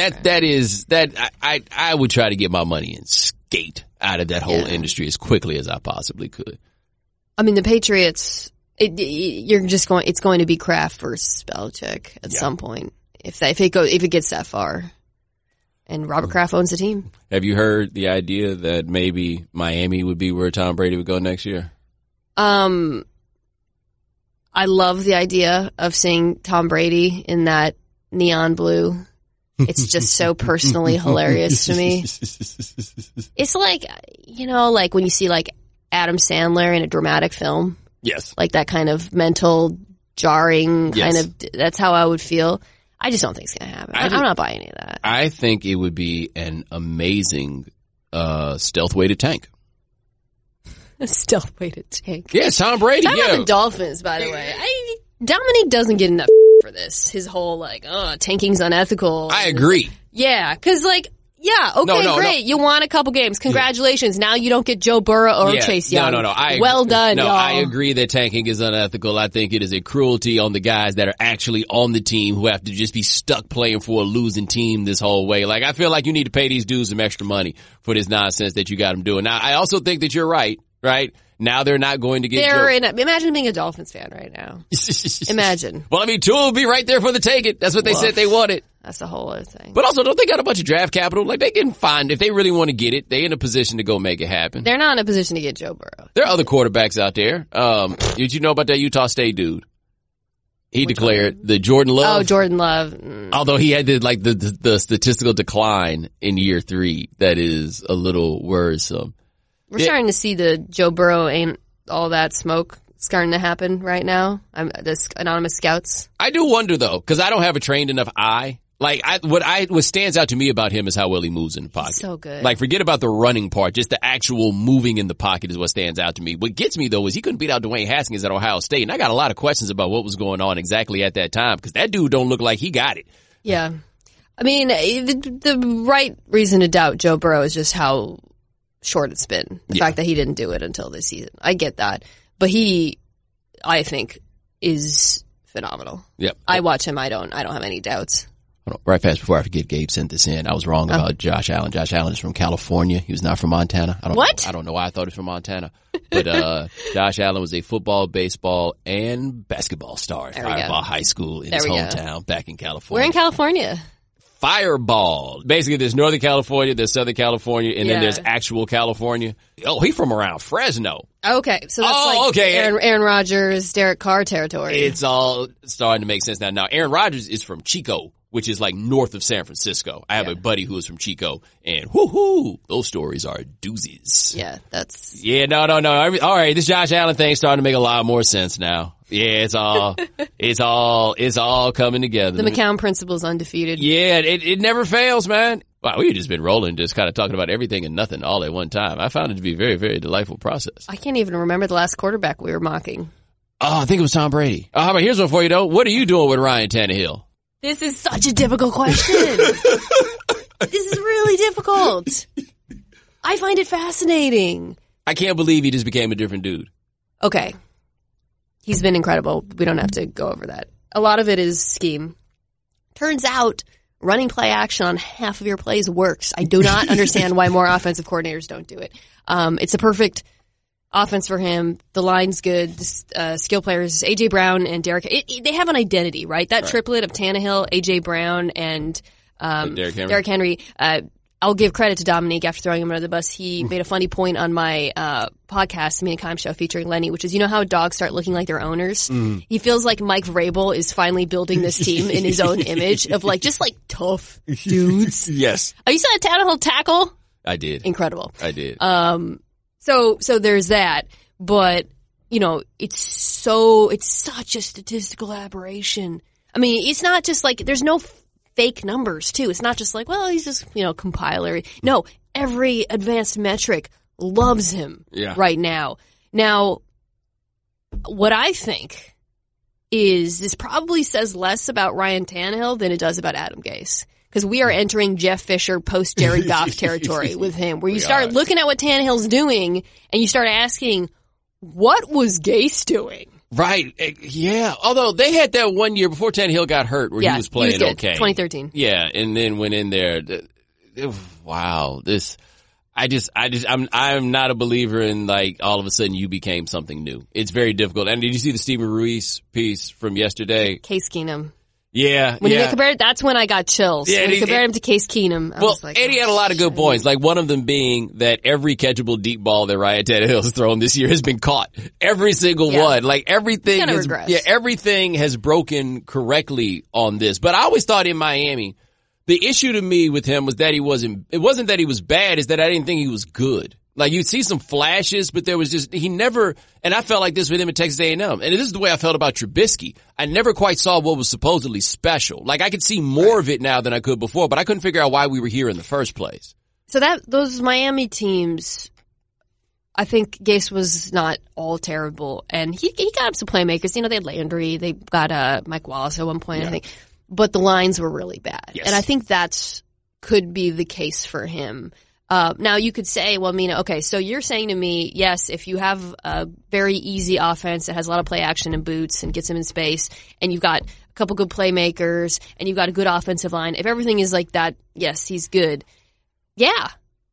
I would try to get my money and skate out of that whole industry as quickly as I possibly could. I mean, the Patriots, it's going to be Kraft versus Belichick at some point if it gets that far, and Robert Kraft owns the team. Have you heard the idea that maybe Miami would be where Tom Brady would go next year? I love the idea of seeing Tom Brady in that neon blue. It's just so personally hilarious to me. It's like, like when you see like Adam Sandler in a dramatic film. Yes. Like that kind of mental jarring kind of, that's how I would feel. I just don't think it's going to happen. I'm not buying any of that. I think it would be an amazing stealth way to tank. A stealth way to tank. Yeah, Tom Brady. Talk about the Dolphins, by the way. Dominique doesn't get enough for this. His whole tanking's unethical. I agree. Yeah, because great. You won a couple games. Congratulations. Yeah. Now you don't get Joe Burrow or Chase Young. No. Well done, y'all. I agree that tanking is unethical. I think it is a cruelty on the guys that are actually on the team who have to just be stuck playing for a losing team this whole way. Like, I feel like you need to pay these dudes some extra money for this nonsense that you got them doing. Now, I also think that you're right? Now they're not going to get imagine being a Dolphins fan right now. Imagine. Well, Tua will be right there for the taking. That's what they said they wanted. That's the whole other thing. But also, don't they got a bunch of draft capital? Like, they can find, if they really want to get it, they're in a position to go make it happen. They're not in a position to get Joe Burrow. There are other quarterbacks out there. Did you know about that Utah State dude? He declared the Jordan Love. Oh, Jordan Love. Although he had the statistical decline in year 3, that is a little worrisome. We're starting to see the Joe Burrow ain't all that smoke starting to happen right now. This anonymous scouts. I do wonder though, because I don't have a trained enough eye. Like, what stands out to me about him is how well he moves in the pocket. So good. Like, forget about the running part. Just the actual moving in the pocket is what stands out to me. What gets me, though, is he couldn't beat out Dwayne Haskins at Ohio State. And I got a lot of questions about what was going on exactly at that time, because that dude don't look like he got it. Yeah. I mean, the right reason to doubt Joe Burrow is just how short it's been. The fact that he didn't do it until this season. I get that. But he, I think, is phenomenal. Yep. I watch him. I don't have any doubts. Right fast before I forget, Gabe sent this in. I was wrong about Josh Allen. Josh Allen is from California. He was not from Montana. I don't know why I thought he was from Montana. But Josh Allen was a football, baseball, and basketball star at Fireball High School in his hometown back in California. We're in California. Fireball. Basically, there's Northern California, there's Southern California, and then there's actual California. Oh, he's from around Fresno. Okay, so that's Aaron Rodgers, Derek Carr territory. It's all starting to make sense now. Now, Aaron Rodgers is from Chico, which is like north of San Francisco. I have a buddy who is from Chico, and those stories are doozies. Yeah, that's... Yeah, no. All right, this Josh Allen thing's starting to make a lot more sense now. Yeah, it's all coming together. The McCown principle's undefeated. Yeah, it never fails, man. Wow, we've just been rolling, just kind of talking about everything and nothing all at one time. I found it to be a very, very delightful process. I can't even remember the last quarterback we were mocking. Oh, I think it was Tom Brady. Oh, how about here's one for you, though. What are you doing with Ryan Tannehill? This is such a difficult question. This is really difficult. I find it fascinating. I can't believe he just became a different dude. Okay. He's been incredible. We don't have to go over that. A lot of it is scheme. Turns out running play action on half of your plays works. I do not understand why more offensive coordinators don't do it. It's a perfect offense for him. The line's good. Skill players, A.J. Brown and Derek. They have an identity, right? That triplet of Tannehill, A.J. Brown, and Derrick Henry. I'll give credit to Dominique after throwing him under the bus. He made a funny point on my podcast, Me and Kime Show, featuring Lenny, which is, you know how dogs start looking like their owners? Mm. He feels like Mike Vrabel is finally building this team in his own image of just tough dudes. Yes. Oh, you saw a Tannehill tackle? I did. Incredible. I did. So there's that, but it's such a statistical aberration. I mean, it's not just there's no fake numbers too. It's not just he's just, compiler. No, every advanced metric loves him right now. Now, what I think is this probably says less about Ryan Tannehill than it does about Adam Gase. Because we are entering Jeff Fisher post Jared Goff territory with him, where you start looking at what Tannehill's doing and you start asking, what was Gase doing? Right. Yeah. Although they had that 1 year before Tannehill got hurt where he was playing okay. 2013. Yeah. And then went in there. Wow. I'm not a believer in all of a sudden you became something new. It's very difficult. And did you see the Steven Ruiz piece from yesterday? Case Keenum. Yeah. When he compared, that's when I got chills. Yeah, when he compared him to Case Keenum. I was and he had a lot of good points. One of them being that every catchable deep ball that Ryan Tannehill has thrown this year has been caught. Every single one. Everything has broken correctly on this. But I always thought in Miami, the issue to me with him was that it wasn't that he was bad, it's that I didn't think he was good. You'd see some flashes, but there was and I felt like this with him at Texas A&M. And this is the way I felt about Trubisky. I never quite saw what was supposedly special. I could see more of it now than I could before, but I couldn't figure out why we were here in the first place. So those Miami teams, I think Gase was not all terrible. And he got up some playmakers. They had Landry. They got Mike Wallace at one point, I think. But the lines were really bad. Yes. And I think that could be the case for him. Now you could say, well, Mina, okay, so you're saying to me, yes, if you have a very easy offense that has a lot of play action and boots and gets him in space, and you've got a couple good playmakers, and you've got a good offensive line, if everything is like that, yes, he's good. Yeah.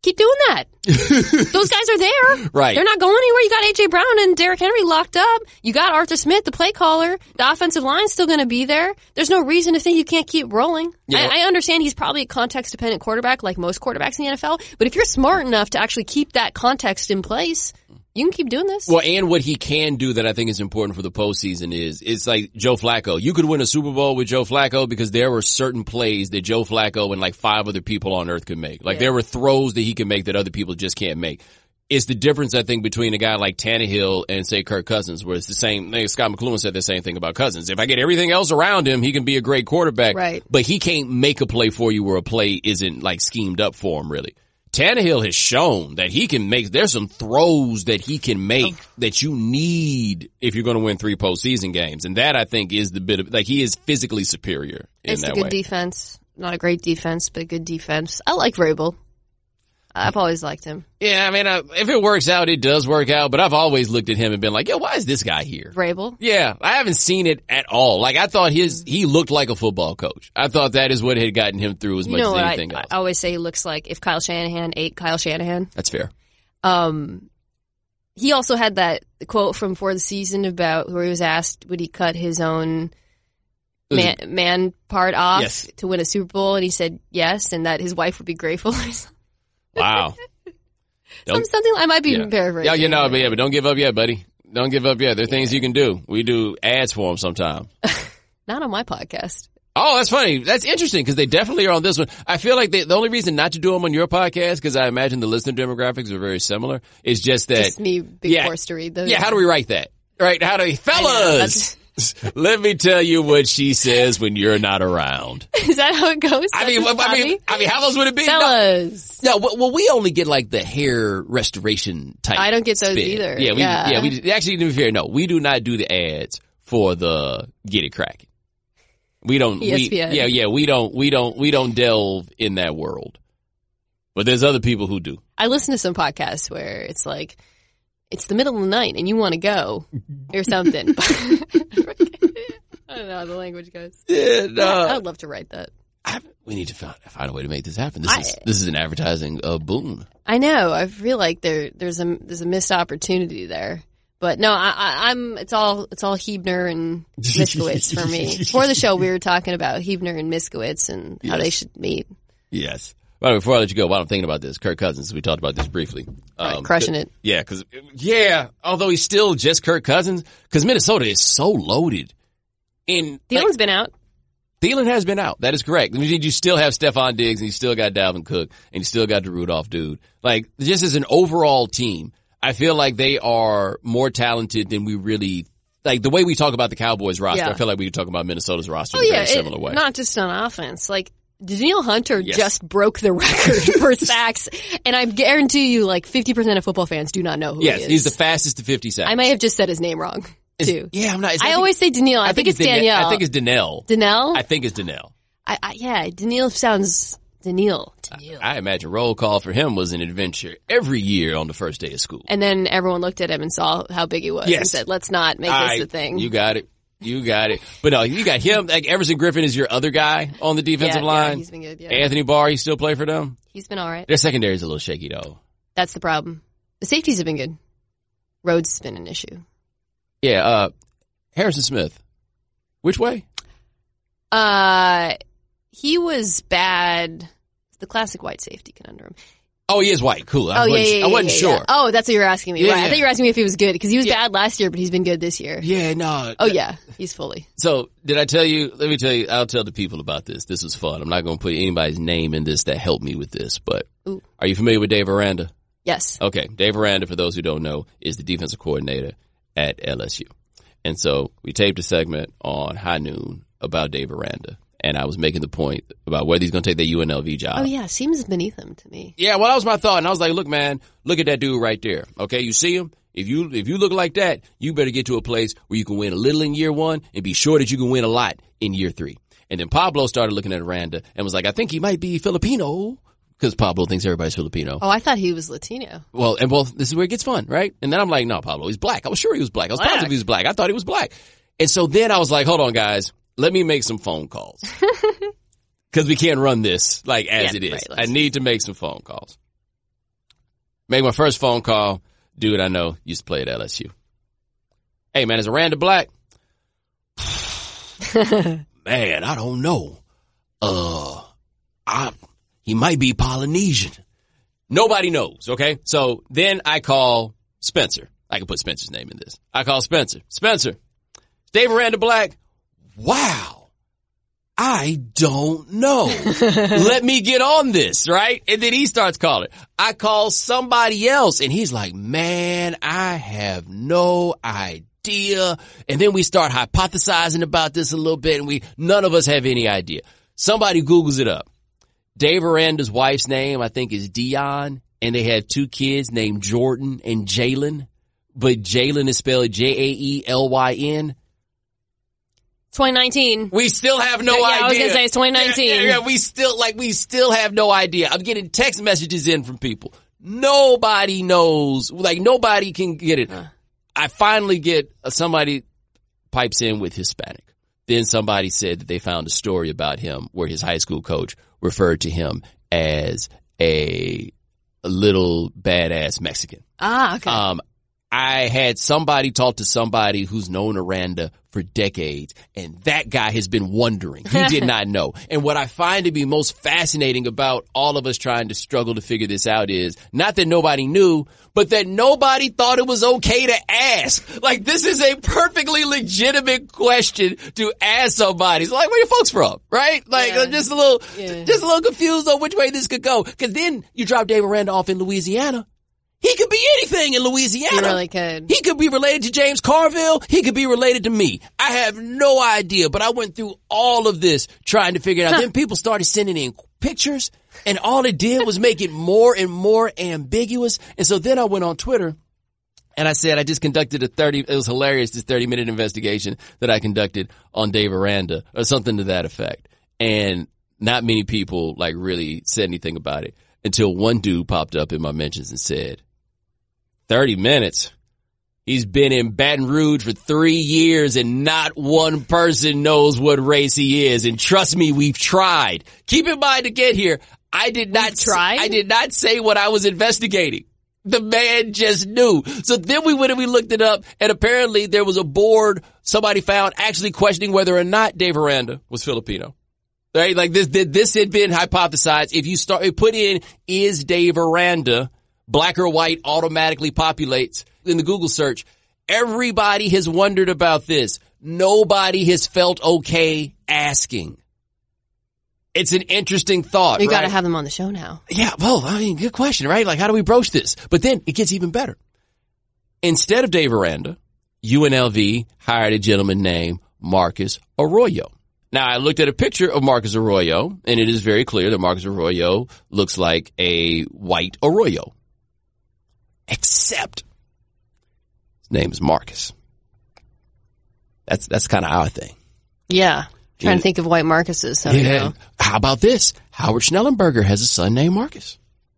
Keep doing that. Those guys are there. Right. They're not going anywhere. You got A.J. Brown and Derrick Henry locked up. You got Arthur Smith, the play caller. The offensive line's still going to be there. There's no reason to think you can't keep rolling. I understand he's probably a context-dependent quarterback like most quarterbacks in the NFL, but if you're smart enough to actually keep that context in place, you can keep doing this. Well, and what he can do that I think is important for the postseason is, it's like Joe Flacco. You could win a Super Bowl with Joe Flacco because there were certain plays that Joe Flacco and like 5 other people on earth could make. Like there were throws that he can make that other people just can't make. It's the difference, I think, between a guy like Tannehill and, say, Kirk Cousins, where it's the same. Scott McCloughan said the same thing about Cousins. If I get everything else around him, he can be a great quarterback. Right. But he can't make a play for you where a play isn't like schemed up for him, really. Tannehill has shown that he can make, there's some throws that he can make that you need if you're going to win 3 postseason games. And that, I think, is the bit of, like, he is physically superior in that way. It's a good defense. Not a great defense, but a good defense. I like Vrabel. I've always liked him. Yeah, I mean, if it works out, it does work out. But I've always looked at him and been like, yo, why is this guy here? Vrabel? Yeah, I haven't seen it at all. Like, I thought he looked like a football coach. I thought that is what had gotten him through as much as anything else. I always say he looks like if Kyle Shanahan ate Kyle Shanahan. That's fair. He also had that quote from before the season about where he was asked would he cut his own man part off to win a Super Bowl, and he said yes, and that his wife would be grateful. Wow. Something I might be paraphrasing. Yeah, but don't give up yet, buddy. Don't give up yet. There are things you can do. We do ads for them sometime. Not on my podcast. Oh, that's funny. That's interesting because they definitely are on this one. I feel like the only reason not to do them on your podcast, because I imagine the listener demographics are very similar, is just that. Just me being forced to read those. Yeah, how do we write that? Right? How do we, fellas? Let me tell you what she says when you're not around. Is that how it goes? I mean, how else would it be? Fellas. No, well, we only get like the hair restoration type. I don't get those spin. either. We actually, to be fair, no, we do not do the ads for the Get It Cracking. We don't. ESPN. We don't delve in that world. But there's other people who do. I listen to some podcasts where it's like, it's the middle of the night and you want to go or something. I don't know how the language goes. Yeah, no. I would love to write that. We need to find a way to make this happen. This is an advertising boom. I know. I feel like there's a missed opportunity there. But no, it's all Huebner and Miskowitz for me. Before the show, we were talking about Huebner and Miskowitz and how they should meet. Yes. Well, before I let you go, while I'm thinking about this, Kirk Cousins, we talked about this briefly. Crushing it. Yeah, although he's still just Kirk Cousins, because Minnesota is so loaded. Thielen's been out. Thielen has been out. That is correct. I mean, you still have Stephon Diggs, and you still got Dalvin Cook, and you still got the Rudolph dude. Like, just as an overall team, I feel like they are more talented than we really, like the way we talk about the Cowboys roster, I feel like we can talk about Minnesota's roster in a very similar way. Not just on offense. Like, Danielle Hunter just broke the record for sacks, and I guarantee you, like, 50% of football fans do not know who he is. Yes, he's the fastest to 50 sacks. I may have just said his name wrong, too. I'm not. I always say Danielle. I think it's Danielle. I think it's Danielle. Danielle? I think it's Danielle. Danielle sounds Danielle. I imagine roll call for him was an adventure every year on the first day of school. And then everyone looked at him and saw how big he was and said, let's not make this a thing. You got it. But no, you got him. Like Everson Griffin is your other guy on the defensive line. Yeah, he's been good. Yeah. Anthony Barr, he still play for them? He's been all right. Their secondary is a little shaky, though. That's the problem. The safeties have been good. Rhodes has been an issue. Yeah, Harrison Smith. Which way? He was bad. The classic white safety conundrum. Oh, he is white. Cool. I wasn't sure. Yeah. Oh, that's what you were asking me. Right. I thought you were asking me if he was good because he was bad last year, but he's been good this year. Yeah, no. Oh, yeah. He's fully. So, did I tell you? Let me tell you. I'll tell the people about this. This was fun. I'm not going to put anybody's name in this that helped me with this, but Are you familiar with Dave Aranda? Yes. Okay. Dave Aranda, for those who don't know, is the defensive coordinator at LSU. And so, we taped a segment on High Noon about Dave Aranda. And I was making the point about whether he's going to take that UNLV job. Oh, yeah. Seems beneath him to me. Yeah, well, that was my thought. And I was like, look, man, look at that dude right there. Okay, you see him? If you look like that, you better get to a place where you can win a little in year 1 and be sure that you can win a lot in year 3. And then Pablo started looking at Aranda and was like, I think he might be Filipino. Because Pablo thinks everybody's Filipino. Oh, I thought he was Latino. Well, this is where it gets fun, right? And then I'm like, no, Pablo, he's black. I was sure he was black. I was positive he was black. I thought he was black. And so then I was like, hold on, guys. Let me make some phone calls. Because we can't run this like as it is. Right, I need to make some phone calls. Make my first phone call. Dude I know used to play at LSU. Hey, man, is Aranda black? Man, I don't know. He might be Polynesian. Nobody knows, okay? So then I call Spencer. I can put Spencer's name in this. I call Spencer. Spencer, is Dave Aranda black? Wow. I don't know. Let me get on this, right? And then he starts calling. I call somebody else, and he's like, man, I have no idea. And then we start hypothesizing about this a little bit, and none of us have any idea. Somebody Googles it up. Dave Aranda's wife's name, I think, is Dion, and they had 2 kids named Jordan and Jalen, but Jalen is spelled Jaelyn. 2019. We still have no idea. I was going to say it's 2019. Yeah, we still have no idea. I'm getting text messages in from people. Nobody knows. Like, nobody can get it. I finally get somebody pipes in with Hispanic. Then somebody said that they found a story about him where his high school coach referred to him as a little badass Mexican. Okay. I had somebody talk to somebody who's known Aranda for decades, and that guy has been wondering. He did not know. And what I find to be most fascinating about all of us trying to struggle to figure this out is not that nobody knew, but that nobody thought it was okay to ask. Like, this is a perfectly legitimate question to ask somebody. It's like, where your folks from? Right? Like, I'm just a little confused on which way this could go. Cause then you drop Dave Aranda off in Louisiana. He could be anything in Louisiana. He really could. He could be related to James Carville. He could be related to me. I have no idea, but I went through all of this trying to figure it out. Then people started sending in pictures, and all it did was make it more and more ambiguous. And so then I went on Twitter, and I said I just conducted it was hilarious, this 30-minute investigation that I conducted on Dave Aranda, or something to that effect. And not many people, like, really said anything about it until one dude popped up in my mentions and said, 30 minutes. He's been in Baton Rouge for 3 years and not one person knows what race he is. And trust me, we've tried. Keep in mind to get here, I did not say what I was investigating. The man just knew. So then we went and we looked it up, and apparently there was a board somebody found actually questioning whether or not Dave Aranda was Filipino. Right? Like this had been hypothesized. If you put in, is Dave Aranda black or white, automatically populates in the Google search. Everybody has wondered about this. Nobody has felt okay asking. It's an interesting thought. You got to have them on the show now. Yeah, well, I mean, good question, right? Like, how do we broach this? But then it gets even better. Instead of Dave Aranda, UNLV hired a gentleman named Marcus Arroyo. Now, I looked at a picture of Marcus Arroyo, and it is very clear that Marcus Arroyo looks like a white Arroyo. Except his name is Marcus. That's kind of our thing. Yeah. Trying to think of white Marcuses. So yeah. How about this? Howard Schnellenberger has a son named Marcus.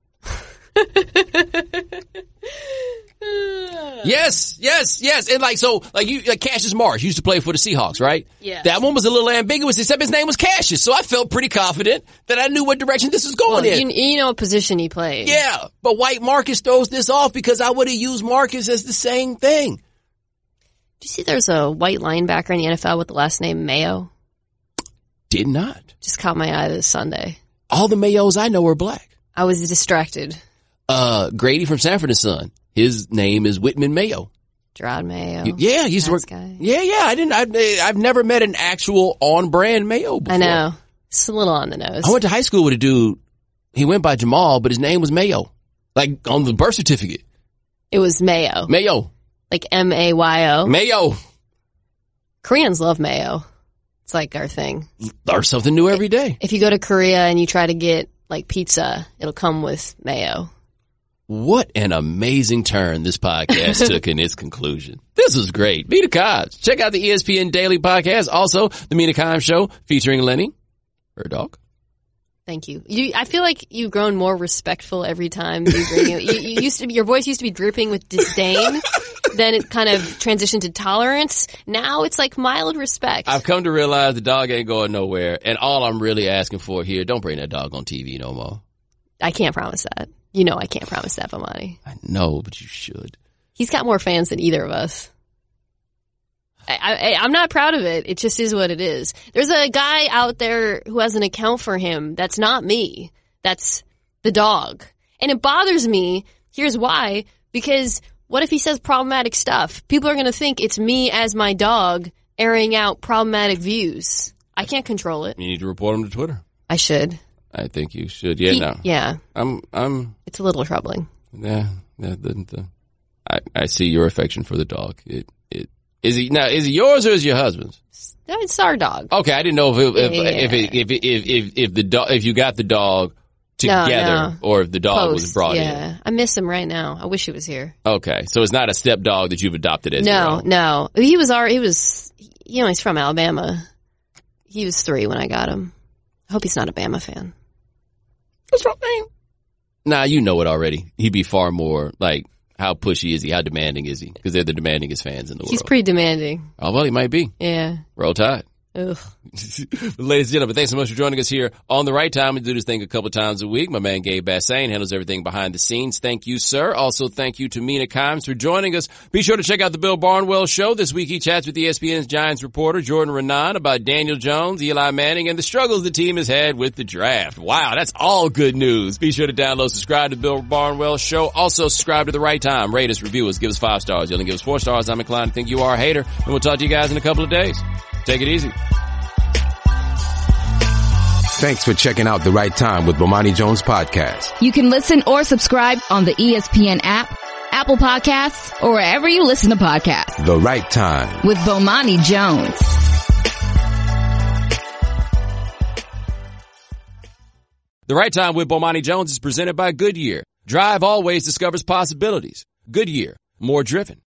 Yes. And like Cassius Marsh used to play for the Seahawks, right? Yeah. That one was a little ambiguous, except his name was Cassius. So I felt pretty confident that I knew what direction this was going in. You know what position he played. Yeah. But white Marcus throws this off because I would have used Marcus as the same thing. Do you see there's a white linebacker in the NFL with the last name Mayo? Did not. Just caught my eye this Sunday. All the Mayos I know are black. I was distracted. Grady from Sanford and Son. His name is Whitman Mayo. Gerard Mayo. Yeah, he used to work. Guy. Yeah. I've never met an actual on-brand Mayo before. I know. It's a little on the nose. I went to high school with a dude. He went by Jamal, but his name was Mayo. Like on the birth certificate. It was Mayo. Mayo. Like M-A-Y-O. Mayo. Koreans love mayo. It's like our thing. Learn something new every day. If you go to Korea and you try to get like pizza, it'll come with mayo. What an amazing turn this podcast took in its conclusion. This was great. Mina Kimes. Check out the ESPN Daily Podcast. Also, the Mina Kimes Show featuring Lenny, her dog. Thank you. I feel like you've grown more respectful every time you bring it. You used to be, your voice used to be dripping with disdain. Then it kind of transitioned to tolerance. Now it's like mild respect. I've come to realize the dog ain't going nowhere. And all I'm really asking for here, don't bring that dog on TV no more. I can't promise that. You know I can't promise that, Bomani. I know, but you should. He's got more fans than either of us. I'm not proud of it. It just is what it is. There's a guy out there who has an account for him that's not me. That's the dog. And it bothers me. Here's why. Because what if he says problematic stuff? People are going to think it's me as my dog airing out problematic views. I can't control it. You need to report him to Twitter. I should. I think you should. Yeah, Yeah. I'm. It's a little troubling. Yeah. I see your affection for the dog. Is he yours or is it your husband's? It's our dog. Okay, I didn't know if you got the dog together or if the dog was brought in. Yeah, I miss him right now. I wish he was here. Okay, so it's not a step dog that you've adopted as your own. No. He's from Alabama. He was 3 when I got him. I hope he's not a Bama fan. What's wrong, man? Nah, you know it already. He'd be far more like. How pushy is he? How demanding is he? Because they're the demandingest fans in the world. He's pretty demanding. Oh, well, he might be. Yeah. Roll Tide. Ugh. Ladies and gentlemen, thanks so much for joining us here on The Right Time. We do this thing a couple times a week. My man Gabe Bassane handles everything behind the scenes. Thank you, sir. Also, thank you to Mina Kimes for joining us. Be sure to check out the Bill Barnwell Show. This week he chats with ESPN's Giants reporter Jordan Raanan about Daniel Jones, Eli Manning, and the struggles the team has had with the draft. Wow, that's all good news. Be sure to download, subscribe to Bill Barnwell Show. Also, subscribe to The Right Time. Rate us, review us, give us 5 stars. You only give us 4 stars, I'm inclined to think you are a hater. And we'll talk to you guys in a couple of days. Take it easy. Thanks for checking out The Right Time with Bomani Jones podcast. You can listen or subscribe on the ESPN app, Apple Podcasts, or wherever you listen to podcasts. The Right Time with Bomani Jones. The Right Time with Bomani Jones is presented by Goodyear. Drive always discovers possibilities. Goodyear, more driven.